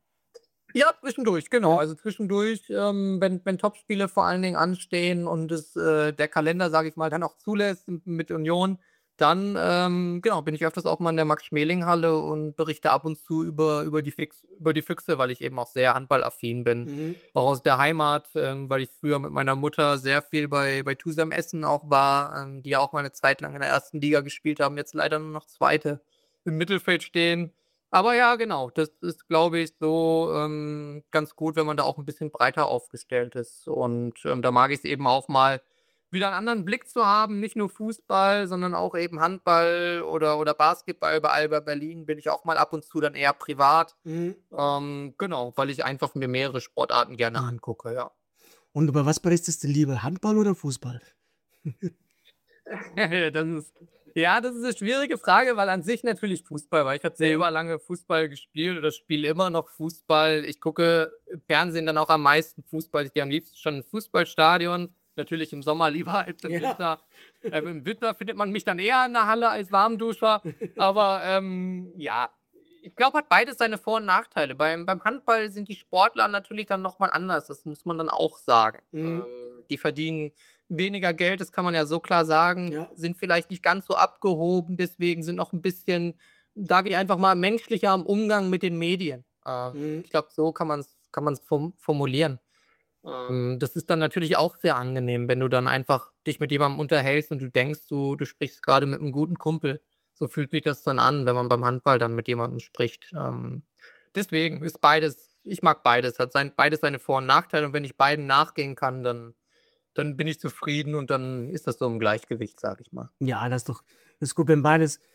Speaker 3: Ja, zwischendurch, genau.
Speaker 1: Ja.
Speaker 3: Also, zwischendurch, ähm, wenn wenn Topspiele vor allen Dingen anstehen und es, äh, der Kalender, sage ich mal, dann auch zulässt m mit Union, dann, ähm, genau, bin ich öfters auch mal in der Max-Schmeling-Halle und berichte ab und zu über über die Fix über die Füchse, weil ich eben auch sehr handballaffin bin.
Speaker 1: Mhm.
Speaker 3: Auch aus der Heimat, ähm, weil ich früher mit meiner Mutter sehr viel bei bei Tusem Essen auch war, ähm, die ja auch mal 'ne Zeit lang in der ersten Liga gespielt haben, jetzt leider nur noch zweite im Mittelfeld stehen. Aber ja, genau, das ist, glaube ich, so, ähm, ganz gut, wenn man da auch 'n bisschen breiter aufgestellt ist. Und, ähm, da mag ich's eben auch mal, wieder 'n anderen Blick zu haben, nicht nur Fußball, sondern auch eben Handball oder oder Basketball. Bei Alba Berlin bin ich auch mal ab und zu dann eher privat.
Speaker 1: Mhm.
Speaker 3: Ähm, genau, weil ich einfach mir mehrere Sportarten gerne
Speaker 1: Mhm.
Speaker 3: angucke, ja.
Speaker 1: Und über was berichtest du lieber, Handball oder Fußball?
Speaker 3: Das ist ja, das ist 'ne schwierige Frage, weil an sich natürlich Fußball, weil ich habe
Speaker 1: Mhm.
Speaker 3: selber lange Fußball gespielt oder spiele immer noch Fußball. Ich gucke im Fernsehen dann auch am meisten Fußball. Ich gehe am liebsten schon ins Fußballstadion, natürlich im Sommer lieber als im
Speaker 1: Ja.
Speaker 3: Winter. Ähm, im Winter findet man mich dann eher in der Halle als Warmduscher. Aber, ähm, ja, ich glaube, hat beides seine Vor und Nachteile. Beim beim Handball sind die Sportler natürlich dann noch mal anders, das muss man dann auch sagen.
Speaker 1: Mhm.
Speaker 3: Ähm, die verdienen weniger Geld, das kann man ja so klar sagen,
Speaker 1: Ja.
Speaker 3: sind vielleicht nicht ganz so abgehoben, deswegen sind noch 'n bisschen, sage ich einfach mal, menschlicher im Umgang mit den Medien. Ähm,
Speaker 1: Mhm.
Speaker 3: ich glaube, so kann man's kann man's form formulieren. Ähm, das ist dann natürlich auch sehr angenehm, wenn du dann einfach dich mit jemandem unterhältst und du denkst, du du sprichst grade mit 'nem guten Kumpel. So fühlt sich das dann an, wenn man beim Handball dann mit jemandem spricht. Ähm, deswegen ist beides ich mag beides, hat sein beides seine Vor und Nachteile und wenn ich beiden nachgehen kann, dann dann bin ich zufrieden und dann ist das so im Gleichgewicht, sage ich mal.
Speaker 1: Ja, das ist doch ist gut, wenn beides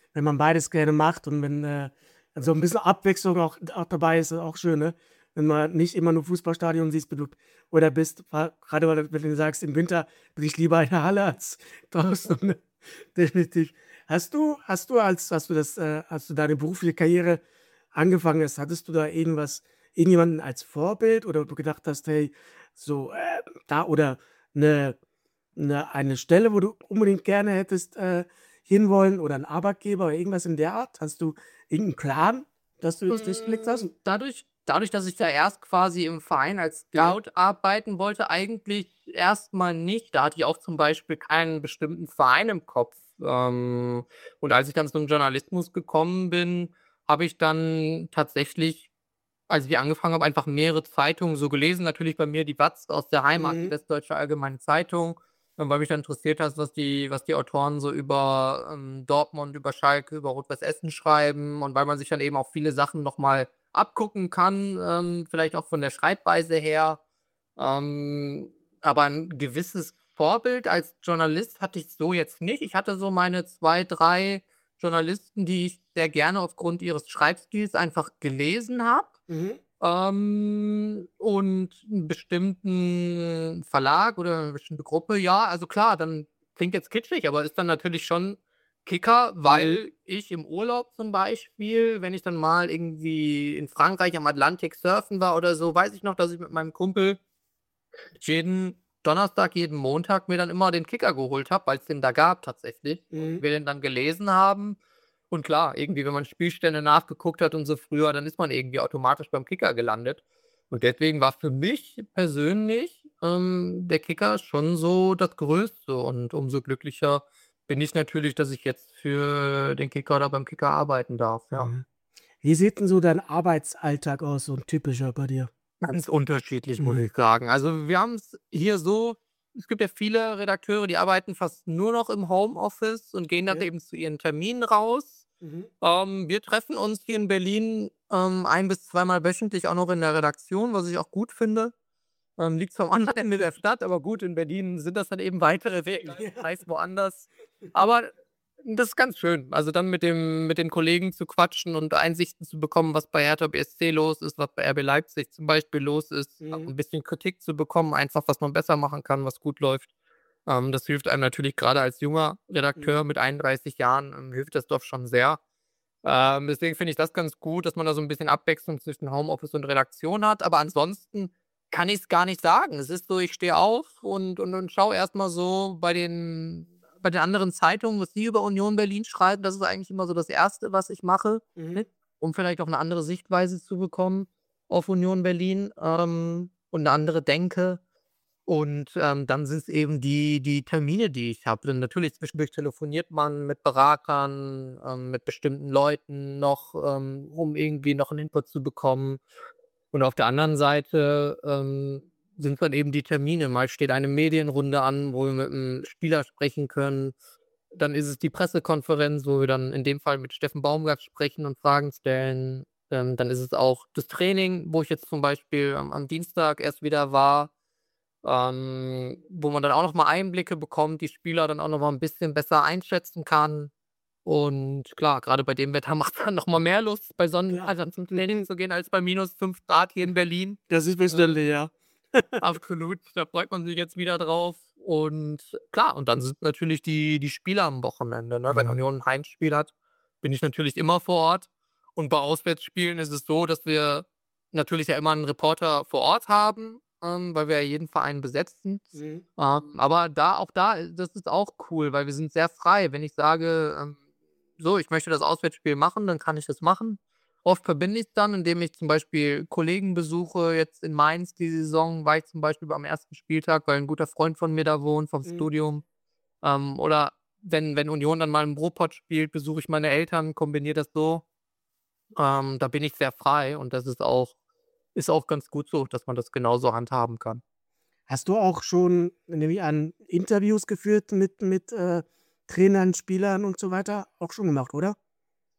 Speaker 1: wenn man beides gerne macht und wenn äh, so ein bisschen Abwechslung auch, auch dabei ist, ist auch schön, ne? Wenn man nicht immer nur Fußballstadion siehst du, oder bist, wa- gerade weil, wenn du sagst, im Winter bin ich lieber in der Halle als draußen. Ne? Definitiv. Hast du, hast du als, hast du das, äh, als du deine berufliche Karriere angefangen hast, hattest du da irgendwas, irgendjemanden als Vorbild oder du gedacht hast, hey, so äh, da oder eine, eine, eine Stelle, wo du unbedingt gerne hättest äh, hinwollen oder ein Arbeitgeber oder irgendwas in der Art? Hast du irgendeinen Plan, dass du jetzt festgelegt hast?
Speaker 3: Hm, dadurch dadurch, dass ich da erst quasi im Verein als
Speaker 1: Ja.
Speaker 3: Scout arbeiten wollte, eigentlich erstmal nicht. Da hatte ich auch zum Beispiel keinen bestimmten Verein im Kopf. Ähm, und als ich dann zum Journalismus gekommen bin, habe ich dann tatsächlich, als ich angefangen habe, einfach mehrere Zeitungen so gelesen. Natürlich bei mir die Watz aus der Heimat, die
Speaker 1: Mhm.
Speaker 3: Westdeutsche Allgemeine Zeitung, ähm, weil mich dann interessiert hat, was die was die Autoren so über, ähm, Dortmund, über Schalke, über Rot-Weiß Essen schreiben und weil man sich dann eben auch viele Sachen noch mal abgucken kann, ähm, vielleicht auch von der Schreibweise her. Ähm, aber 'n gewisses Vorbild als Journalist hatte ich so jetzt nicht. Ich hatte so meine zwei, drei Journalisten, die ich sehr gerne aufgrund ihres Schreibstils einfach gelesen habe.
Speaker 1: Mhm.
Speaker 3: Ähm, und 'n bestimmten Verlag oder 'ne bestimmte Gruppe, ja, also klar, dann klingt jetzt kitschig, aber ist dann natürlich schon Kicker, weil ich im Urlaub zum Beispiel, wenn ich dann mal irgendwie in Frankreich am Atlantik surfen war oder so, weiß ich noch, dass ich mit meinem Kumpel jeden Donnerstag, jeden Montag mir dann immer den Kicker geholt habe, weil's den da gab tatsächlich und
Speaker 1: Mhm.
Speaker 3: wir den dann gelesen haben. Und klar, irgendwie, wenn man Spielstände nachgeguckt hat und so früher, dann ist man irgendwie automatisch beim Kicker gelandet. Und deswegen war für mich persönlich, ähm, der Kicker schon so das Größte und umso glücklicher bin ich natürlich, dass ich jetzt für den Kicker oder beim Kicker arbeiten darf, ja.
Speaker 1: Mhm. Wie sieht denn so dein Arbeitsalltag aus, so 'n typischer bei dir?
Speaker 3: Ganz unterschiedlich, muss
Speaker 1: Mhm.
Speaker 3: ich sagen. Also, wir haben's hier so, es gibt ja viele Redakteure, die arbeiten fast nur noch im Homeoffice und gehen dann
Speaker 1: Okay.
Speaker 3: eben zu ihren Terminen raus.
Speaker 1: Mhm.
Speaker 3: Ähm, wir treffen uns hier in Berlin, ähm, ein bis zweimal wöchentlich auch noch in der Redaktion, was ich auch gut finde. Ähm, liegt zwar am anderen Ende der Stadt, aber gut, in Berlin sind das dann eben weitere Wege als
Speaker 1: Ja.
Speaker 3: heißt woanders. Aber das ist ganz schön. Also, dann mit dem mit den Kollegen zu quatschen und Einsichten zu bekommen, was bei Hertha B S C los ist, was bei R B Leipzig zum Beispiel los ist, auch
Speaker 1: Mhm.
Speaker 3: 'n bisschen Kritik zu bekommen, einfach was man besser machen kann, was gut läuft. Ähm, das hilft einem natürlich grade als junger
Speaker 1: Mhm.
Speaker 3: Redakteur mit einunddreißig Jahren, ähm, hilft das doch schon sehr. Ähm, deswegen finde ich das ganz gut, dass man da so 'n bisschen Abwechslung zwischen Homeoffice und Redaktion hat. Aber ansonsten kann ich's gar nicht sagen. Es ist so, ich stehe auf und und und schaue erst mal so bei den bei den anderen Zeitungen, was die über Union Berlin schreiben. Das ist eigentlich immer so das Erste, was ich mache,
Speaker 1: Mhm.
Speaker 3: um vielleicht auch 'ne andere Sichtweise zu bekommen auf Union Berlin, ähm, und 'ne andere Denke. Und, ähm, dann sind's eben die die Termine, die ich habe. Denn natürlich zwischendurch telefoniert man mit Beratern, ähm, mit bestimmten Leuten noch, ähm, um irgendwie noch 'n Input zu bekommen. Und auf der anderen Seite, ähm, sind's dann eben die Termine. Mal steht eine Medienrunde an, wo wir mit 'm Spieler sprechen können. Dann ist es die Pressekonferenz, wo wir dann in dem Fall mit Steffen Baumgart sprechen und Fragen stellen. Ähm, dann ist es auch das Training, wo ich jetzt zum Beispiel am am Dienstag erst wieder war, ähm, wo man dann auch noch mal Einblicke bekommt, die Spieler dann auch noch mal 'n bisschen besser einschätzen kann. Und klar, grade bei dem Wetter macht's dann noch mal mehr Lust, bei
Speaker 1: Klar.
Speaker 3: Sonnenschein zum Training zu gehen als bei minus fünf Grad hier in Berlin.
Speaker 1: Das ist
Speaker 3: Ähm,
Speaker 1: verständlich, ja.
Speaker 3: absolut, da freut man sich jetzt wieder drauf. Und klar, und dann sind natürlich die die Spiele am Wochenende, ne? Wenn
Speaker 1: Mhm.
Speaker 3: Union 'n Heimspiel hat, bin ich natürlich immer vor Ort. Und bei Auswärtsspielen ist es so, dass wir natürlich ja immer 'n Reporter vor Ort haben, ähm, weil wir ja jeden Verein besetzen.
Speaker 1: Mhm.
Speaker 3: Ähm, aber da auch da äh, das ist auch cool, weil wir sind sehr frei. Wenn ich sage, ähm: „So, ich möchte das Auswärtsspiel machen“, dann kann ich das machen. Oft verbinde ich's dann, indem ich zum Beispiel Kollegen besuche. Jetzt in Mainz die Saison war ich zum Beispiel am ersten Spieltag, weil 'n guter Freund von mir da wohnt vom
Speaker 1: Mhm.
Speaker 3: Studium. Ähm, oder wenn wenn Union dann mal im Ruhrpott spielt, besuche ich meine Eltern, kombiniere das so. Ähm, da bin ich sehr frei und das ist auch ist auch ganz gut so, dass man das genauso handhaben kann.
Speaker 1: Hast du auch schon, nehme ich an, Interviews geführt mit mit, äh, Trainern, Spielern und so weiter? Auch schon gemacht, oder?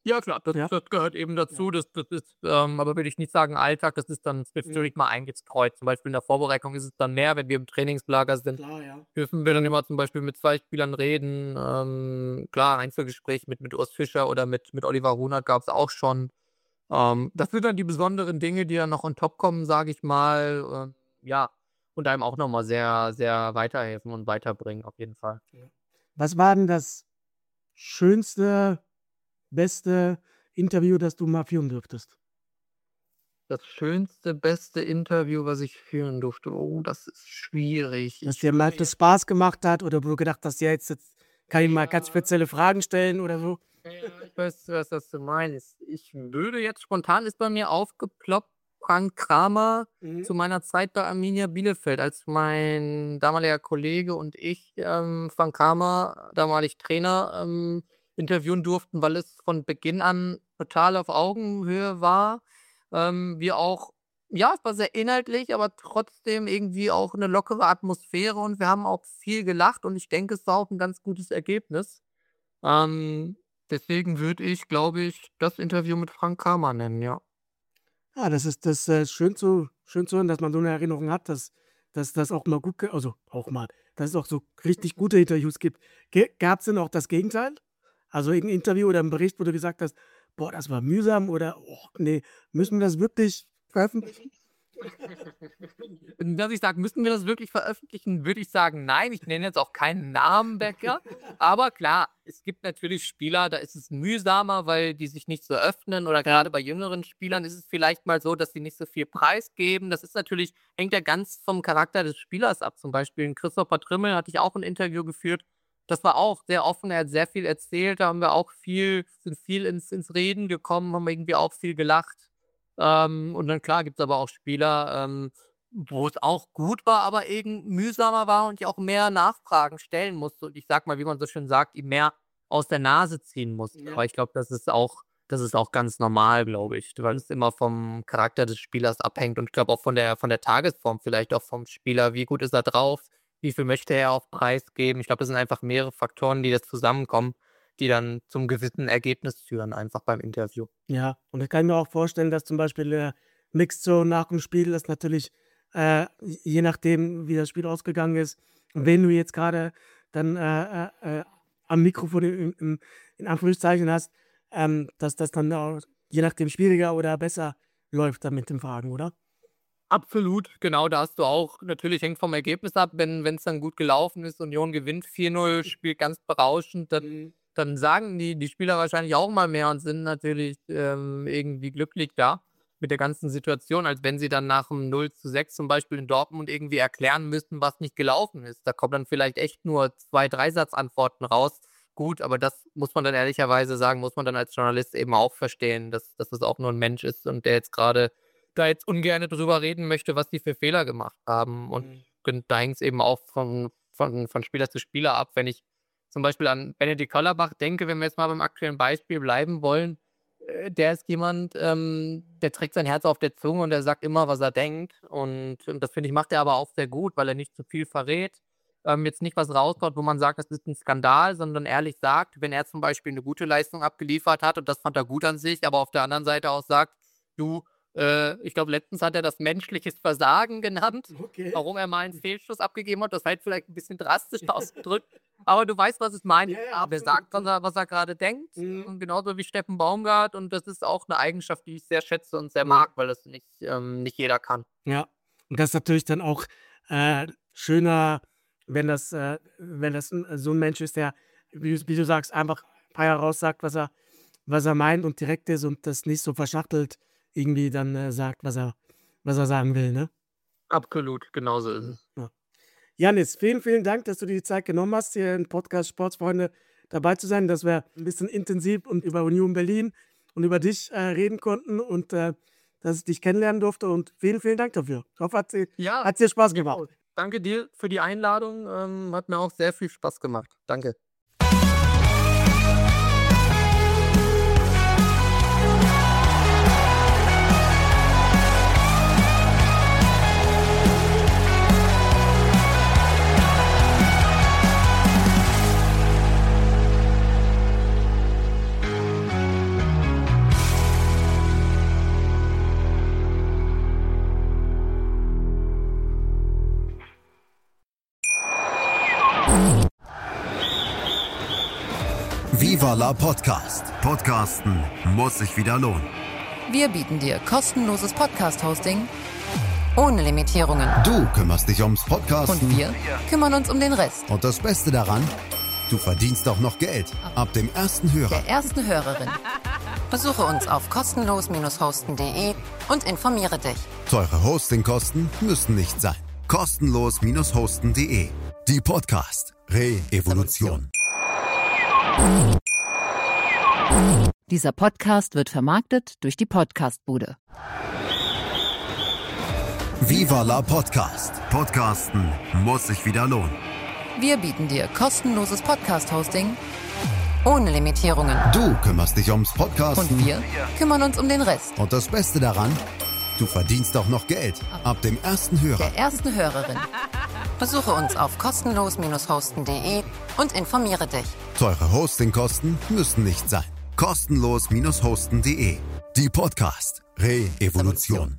Speaker 3: Ja klar, das
Speaker 1: Ja?
Speaker 3: das gehört eben dazu.
Speaker 1: Ja.
Speaker 3: Das das ist, ähm aber würde ich nicht sagen Alltag, das ist dann
Speaker 1: Mhm.
Speaker 3: zwischendurch mal eingestreut. Zum Beispiel in der Vorbereitung ist es dann mehr, wenn wir im Trainingslager sind,
Speaker 1: Klar, ja.
Speaker 3: dürfen wir dann immer zum Beispiel mit zwei Spielern reden. Ähm, klar, Einzelgespräch mit mit Urs Fischer oder mit mit Oliver Runert gab's auch schon. Ähm, das sind dann die besonderen Dinge, die dann noch on top kommen, sage ich mal, ähm, ja, und einem auch noch mal sehr, sehr weiterhelfen und weiterbringen auf jeden Fall.
Speaker 1: Ja. Was war denn das schönste, beste Interview, das du mal führen durftest?
Speaker 3: Das schönste, beste Interview, was ich führen durfte, oh, das ist schwierig.
Speaker 1: Das
Speaker 3: Ich
Speaker 1: dir mal
Speaker 3: würde
Speaker 1: das
Speaker 3: jetzt
Speaker 1: Spaß gemacht hat oder wo du gedacht hast: „Ja, jetzt jetzt kann ich mal ganz
Speaker 3: ja,
Speaker 1: spezielle Fragen stellen“ oder so?
Speaker 3: ja, ich weiß, was was du meinst. Ich würde jetzt spontan ist bei mir aufgeploppt Frank Kramer
Speaker 1: Mhm.
Speaker 3: zu meiner Zeit bei Arminia Bielefeld, als mein damaliger Kollege und ich, ähm, Frank Kramer, damalig Trainer, ähm, interviewen durften, weil es von Beginn an total auf Augenhöhe war. Ähm, wir auch ja, es war sehr inhaltlich, aber trotzdem irgendwie auch 'ne lockere Atmosphäre und wir haben auch viel gelacht und ich denke, es war auch 'n ganz gutes Ergebnis. Ähm, deswegen würde ich, glaube ich, das Interview mit Frank Kramer nennen, ja.
Speaker 1: Ja, das ist das, äh, schön zu schön zu hören, dass man so 'ne Erinnerung hat, dass dass das auch mal gut ge also, auch mal dass es auch so richtig gute Interviews gibt. Ge Gab's denn auch das Gegenteil? Also, irgend 'n Interview oder 'n Bericht, wo du gesagt hast: „Boah, das war mühsam“ oder: „Och ne, müssen wir das wirklich veröffentlichen?“
Speaker 3: Dass ich sage: „Müssen wir das wirklich veröffentlichen?“ Würde ich sagen: „Nein.“ Ich nenne jetzt auch keinen Namen, Bäcker. Aber klar, es gibt natürlich Spieler, da ist es mühsamer, weil die sich nicht so öffnen oder gerade bei jüngeren Spielern ist es vielleicht mal so, dass sie nicht so viel preisgeben. Das ist natürlich hängt ja ganz vom Charakter des Spielers ab. Zum Beispiel 'n Christopher Trimmel hatte ich auch 'n Interview geführt. Das war auch sehr offen. Er hat sehr viel erzählt. Da haben wir auch viel sind viel ins ins Reden gekommen, haben irgendwie auch viel gelacht. Ähm, und dann klar gibt's aber auch Spieler, ähm, wo es auch gut war, aber eben mühsamer war und ich auch mehr Nachfragen stellen musste und ich sage mal, wie man so schön sagt, ihm mehr aus der Nase ziehen musste.
Speaker 1: Ja.
Speaker 3: Aber ich glaube, das ist auch das ist auch ganz normal, glaube ich, weil es immer vom Charakter des Spielers abhängt und ich glaube auch von der von der Tagesform, vielleicht auch vom Spieler. Wie gut ist er drauf? Wie viel möchte er auch preisgeben? Ich glaube, das sind einfach mehrere Faktoren, die jetzt zusammenkommen, die dann zum gewissen Ergebnis führen, einfach beim Interview.
Speaker 1: Ja, und da kann ich mir auch vorstellen, dass zum Beispiel der Mixed Zone nach dem Spiel das natürlich, äh, j je nachdem, wie das Spiel ausgegangen ist und wen du jetzt grade dann, äh, äh, äh, am Mikrofon im im in Anführungszeichen hast, ähm, dass das dann auch je nachdem schwieriger oder besser läuft dann mit den Fragen, oder?
Speaker 3: Absolut, genau, da hast du auch natürlich hängt vom Ergebnis ab, wenn wenn's dann gut gelaufen ist, Union gewinnt vier null, spielt ganz berauschend, dann
Speaker 1: Mhm.
Speaker 3: dann sagen die die Spieler wahrscheinlich auch mal mehr und sind natürlich, ähm, irgendwie glücklich da mit der ganzen Situation, als wenn sie dann nach'm null zu sechs zum Beispiel in Dortmund irgendwie erklären müssten, was nicht gelaufen ist. Da kommen dann vielleicht echt nur zwei Dreisatzantworten raus. Gut, aber das muss man dann ehrlicherweise sagen muss man dann als Journalist eben auch verstehen, dass dass das auch nur 'n Mensch ist und der jetzt grade da jetzt ungerne drüber reden möchte, was die für Fehler gemacht haben. Und
Speaker 1: Mhm.
Speaker 3: gen da hängt's eben auch von von von Spieler zu Spieler ab. Wenn ich zum Beispiel an Benedikt Hollerbach denke, wenn wir jetzt mal beim aktuellen Beispiel bleiben wollen, äh, der ist jemand, ähm, der trägt sein Herz auf der Zunge und der sagt immer, was er denkt. Und und das finde ich, macht er aber auch sehr gut, weil er nicht zu viel verrät. Ähm, jetzt nicht was raushaut, wo man sagt, das ist 'n Skandal, sondern ehrlich sagt, wenn er zum Beispiel 'ne gute Leistung abgeliefert hat und das fand er gut an sich, aber auf der anderen Seite auch sagt: „Du, äh“ ich glaube, letztens hat er das menschliches Versagen genannt,
Speaker 1: Okay.
Speaker 3: warum er mal 'n Fehlschuss abgegeben hat. Das war jetzt vielleicht 'n bisschen drastisch ausgedrückt, aber du weißt, was ich meine.
Speaker 1: Ja, ja,
Speaker 3: Aber er
Speaker 1: absolut,
Speaker 3: sagt, was
Speaker 1: absolut.
Speaker 3: er was er grade denkt
Speaker 1: Mhm.
Speaker 3: und genauso wie Steffen Baumgart und das ist auch 'ne Eigenschaft, die ich sehr schätze und sehr
Speaker 1: Ja.
Speaker 3: mag, weil das nicht ähm, nicht jeder kann.
Speaker 1: Ja, und das ist natürlich dann auch, äh, schöner, wenn das äh, wenn das 'n so 'n Mensch ist, der, wie du wie du sagst, einfach frei heraus sagt, was er was er meint und direkt ist und das nicht so verschachtelt irgendwie dann, äh, sagt, was er was er sagen will, ne?
Speaker 3: Absolut, genauso ist
Speaker 1: Mhm,
Speaker 3: es.
Speaker 1: ja. Jannis, vielen, vielen Dank, dass du dir die Zeit genommen hast, hier im Podcast „Sportsfreunde“ dabei zu sein, dass wir 'n bisschen intensiv und über Union Berlin und über dich, äh, reden konnten und, äh, dass ich dich kennenlernen durfte und vielen, vielen Dank dafür. Ich hoffe, hat dir
Speaker 3: Ja,
Speaker 1: hat's dir Spaß gemacht.
Speaker 3: genau. Danke dir für die Einladung, ähm, hat mir auch sehr viel Spaß gemacht. Danke.
Speaker 4: Viva la Podcast. Podcasten muss sich wieder lohnen.
Speaker 5: Wir bieten dir kostenloses Podcast-Hosting ohne Limitierungen.
Speaker 4: Du kümmerst dich ums Podcasten.
Speaker 5: Und wir kümmern uns um den Rest.
Speaker 4: Und das Beste daran, du verdienst auch noch Geld. Ab dem ersten Hörer.
Speaker 5: Der ersten Hörerin. Besuche uns auf kostenlos hosten punkt de und informiere dich.
Speaker 4: Teure Hostingkosten müssen nicht sein. kostenlos hosten punkt de. Die Podcast Re-Evolution.
Speaker 6: Dieser Podcast wird vermarktet durch die Podcastbude.
Speaker 4: Viva la Podcast. Podcasten muss sich wieder lohnen.
Speaker 5: Wir bieten dir kostenloses Podcast-Hosting ohne Limitierungen.
Speaker 4: Du kümmerst dich ums Podcasten.
Speaker 5: Und wir kümmern uns um den Rest.
Speaker 4: Und das Beste daran, du verdienst auch noch Geld. Ab dem ersten Hörer.
Speaker 5: Der ersten Hörerin. Besuche uns auf kostenlos hosten punkt de und informiere dich.
Speaker 4: Teure Hostingkosten müssen nicht sein. kostenlos hosten punkt de. Die Podcast Re-Evolution.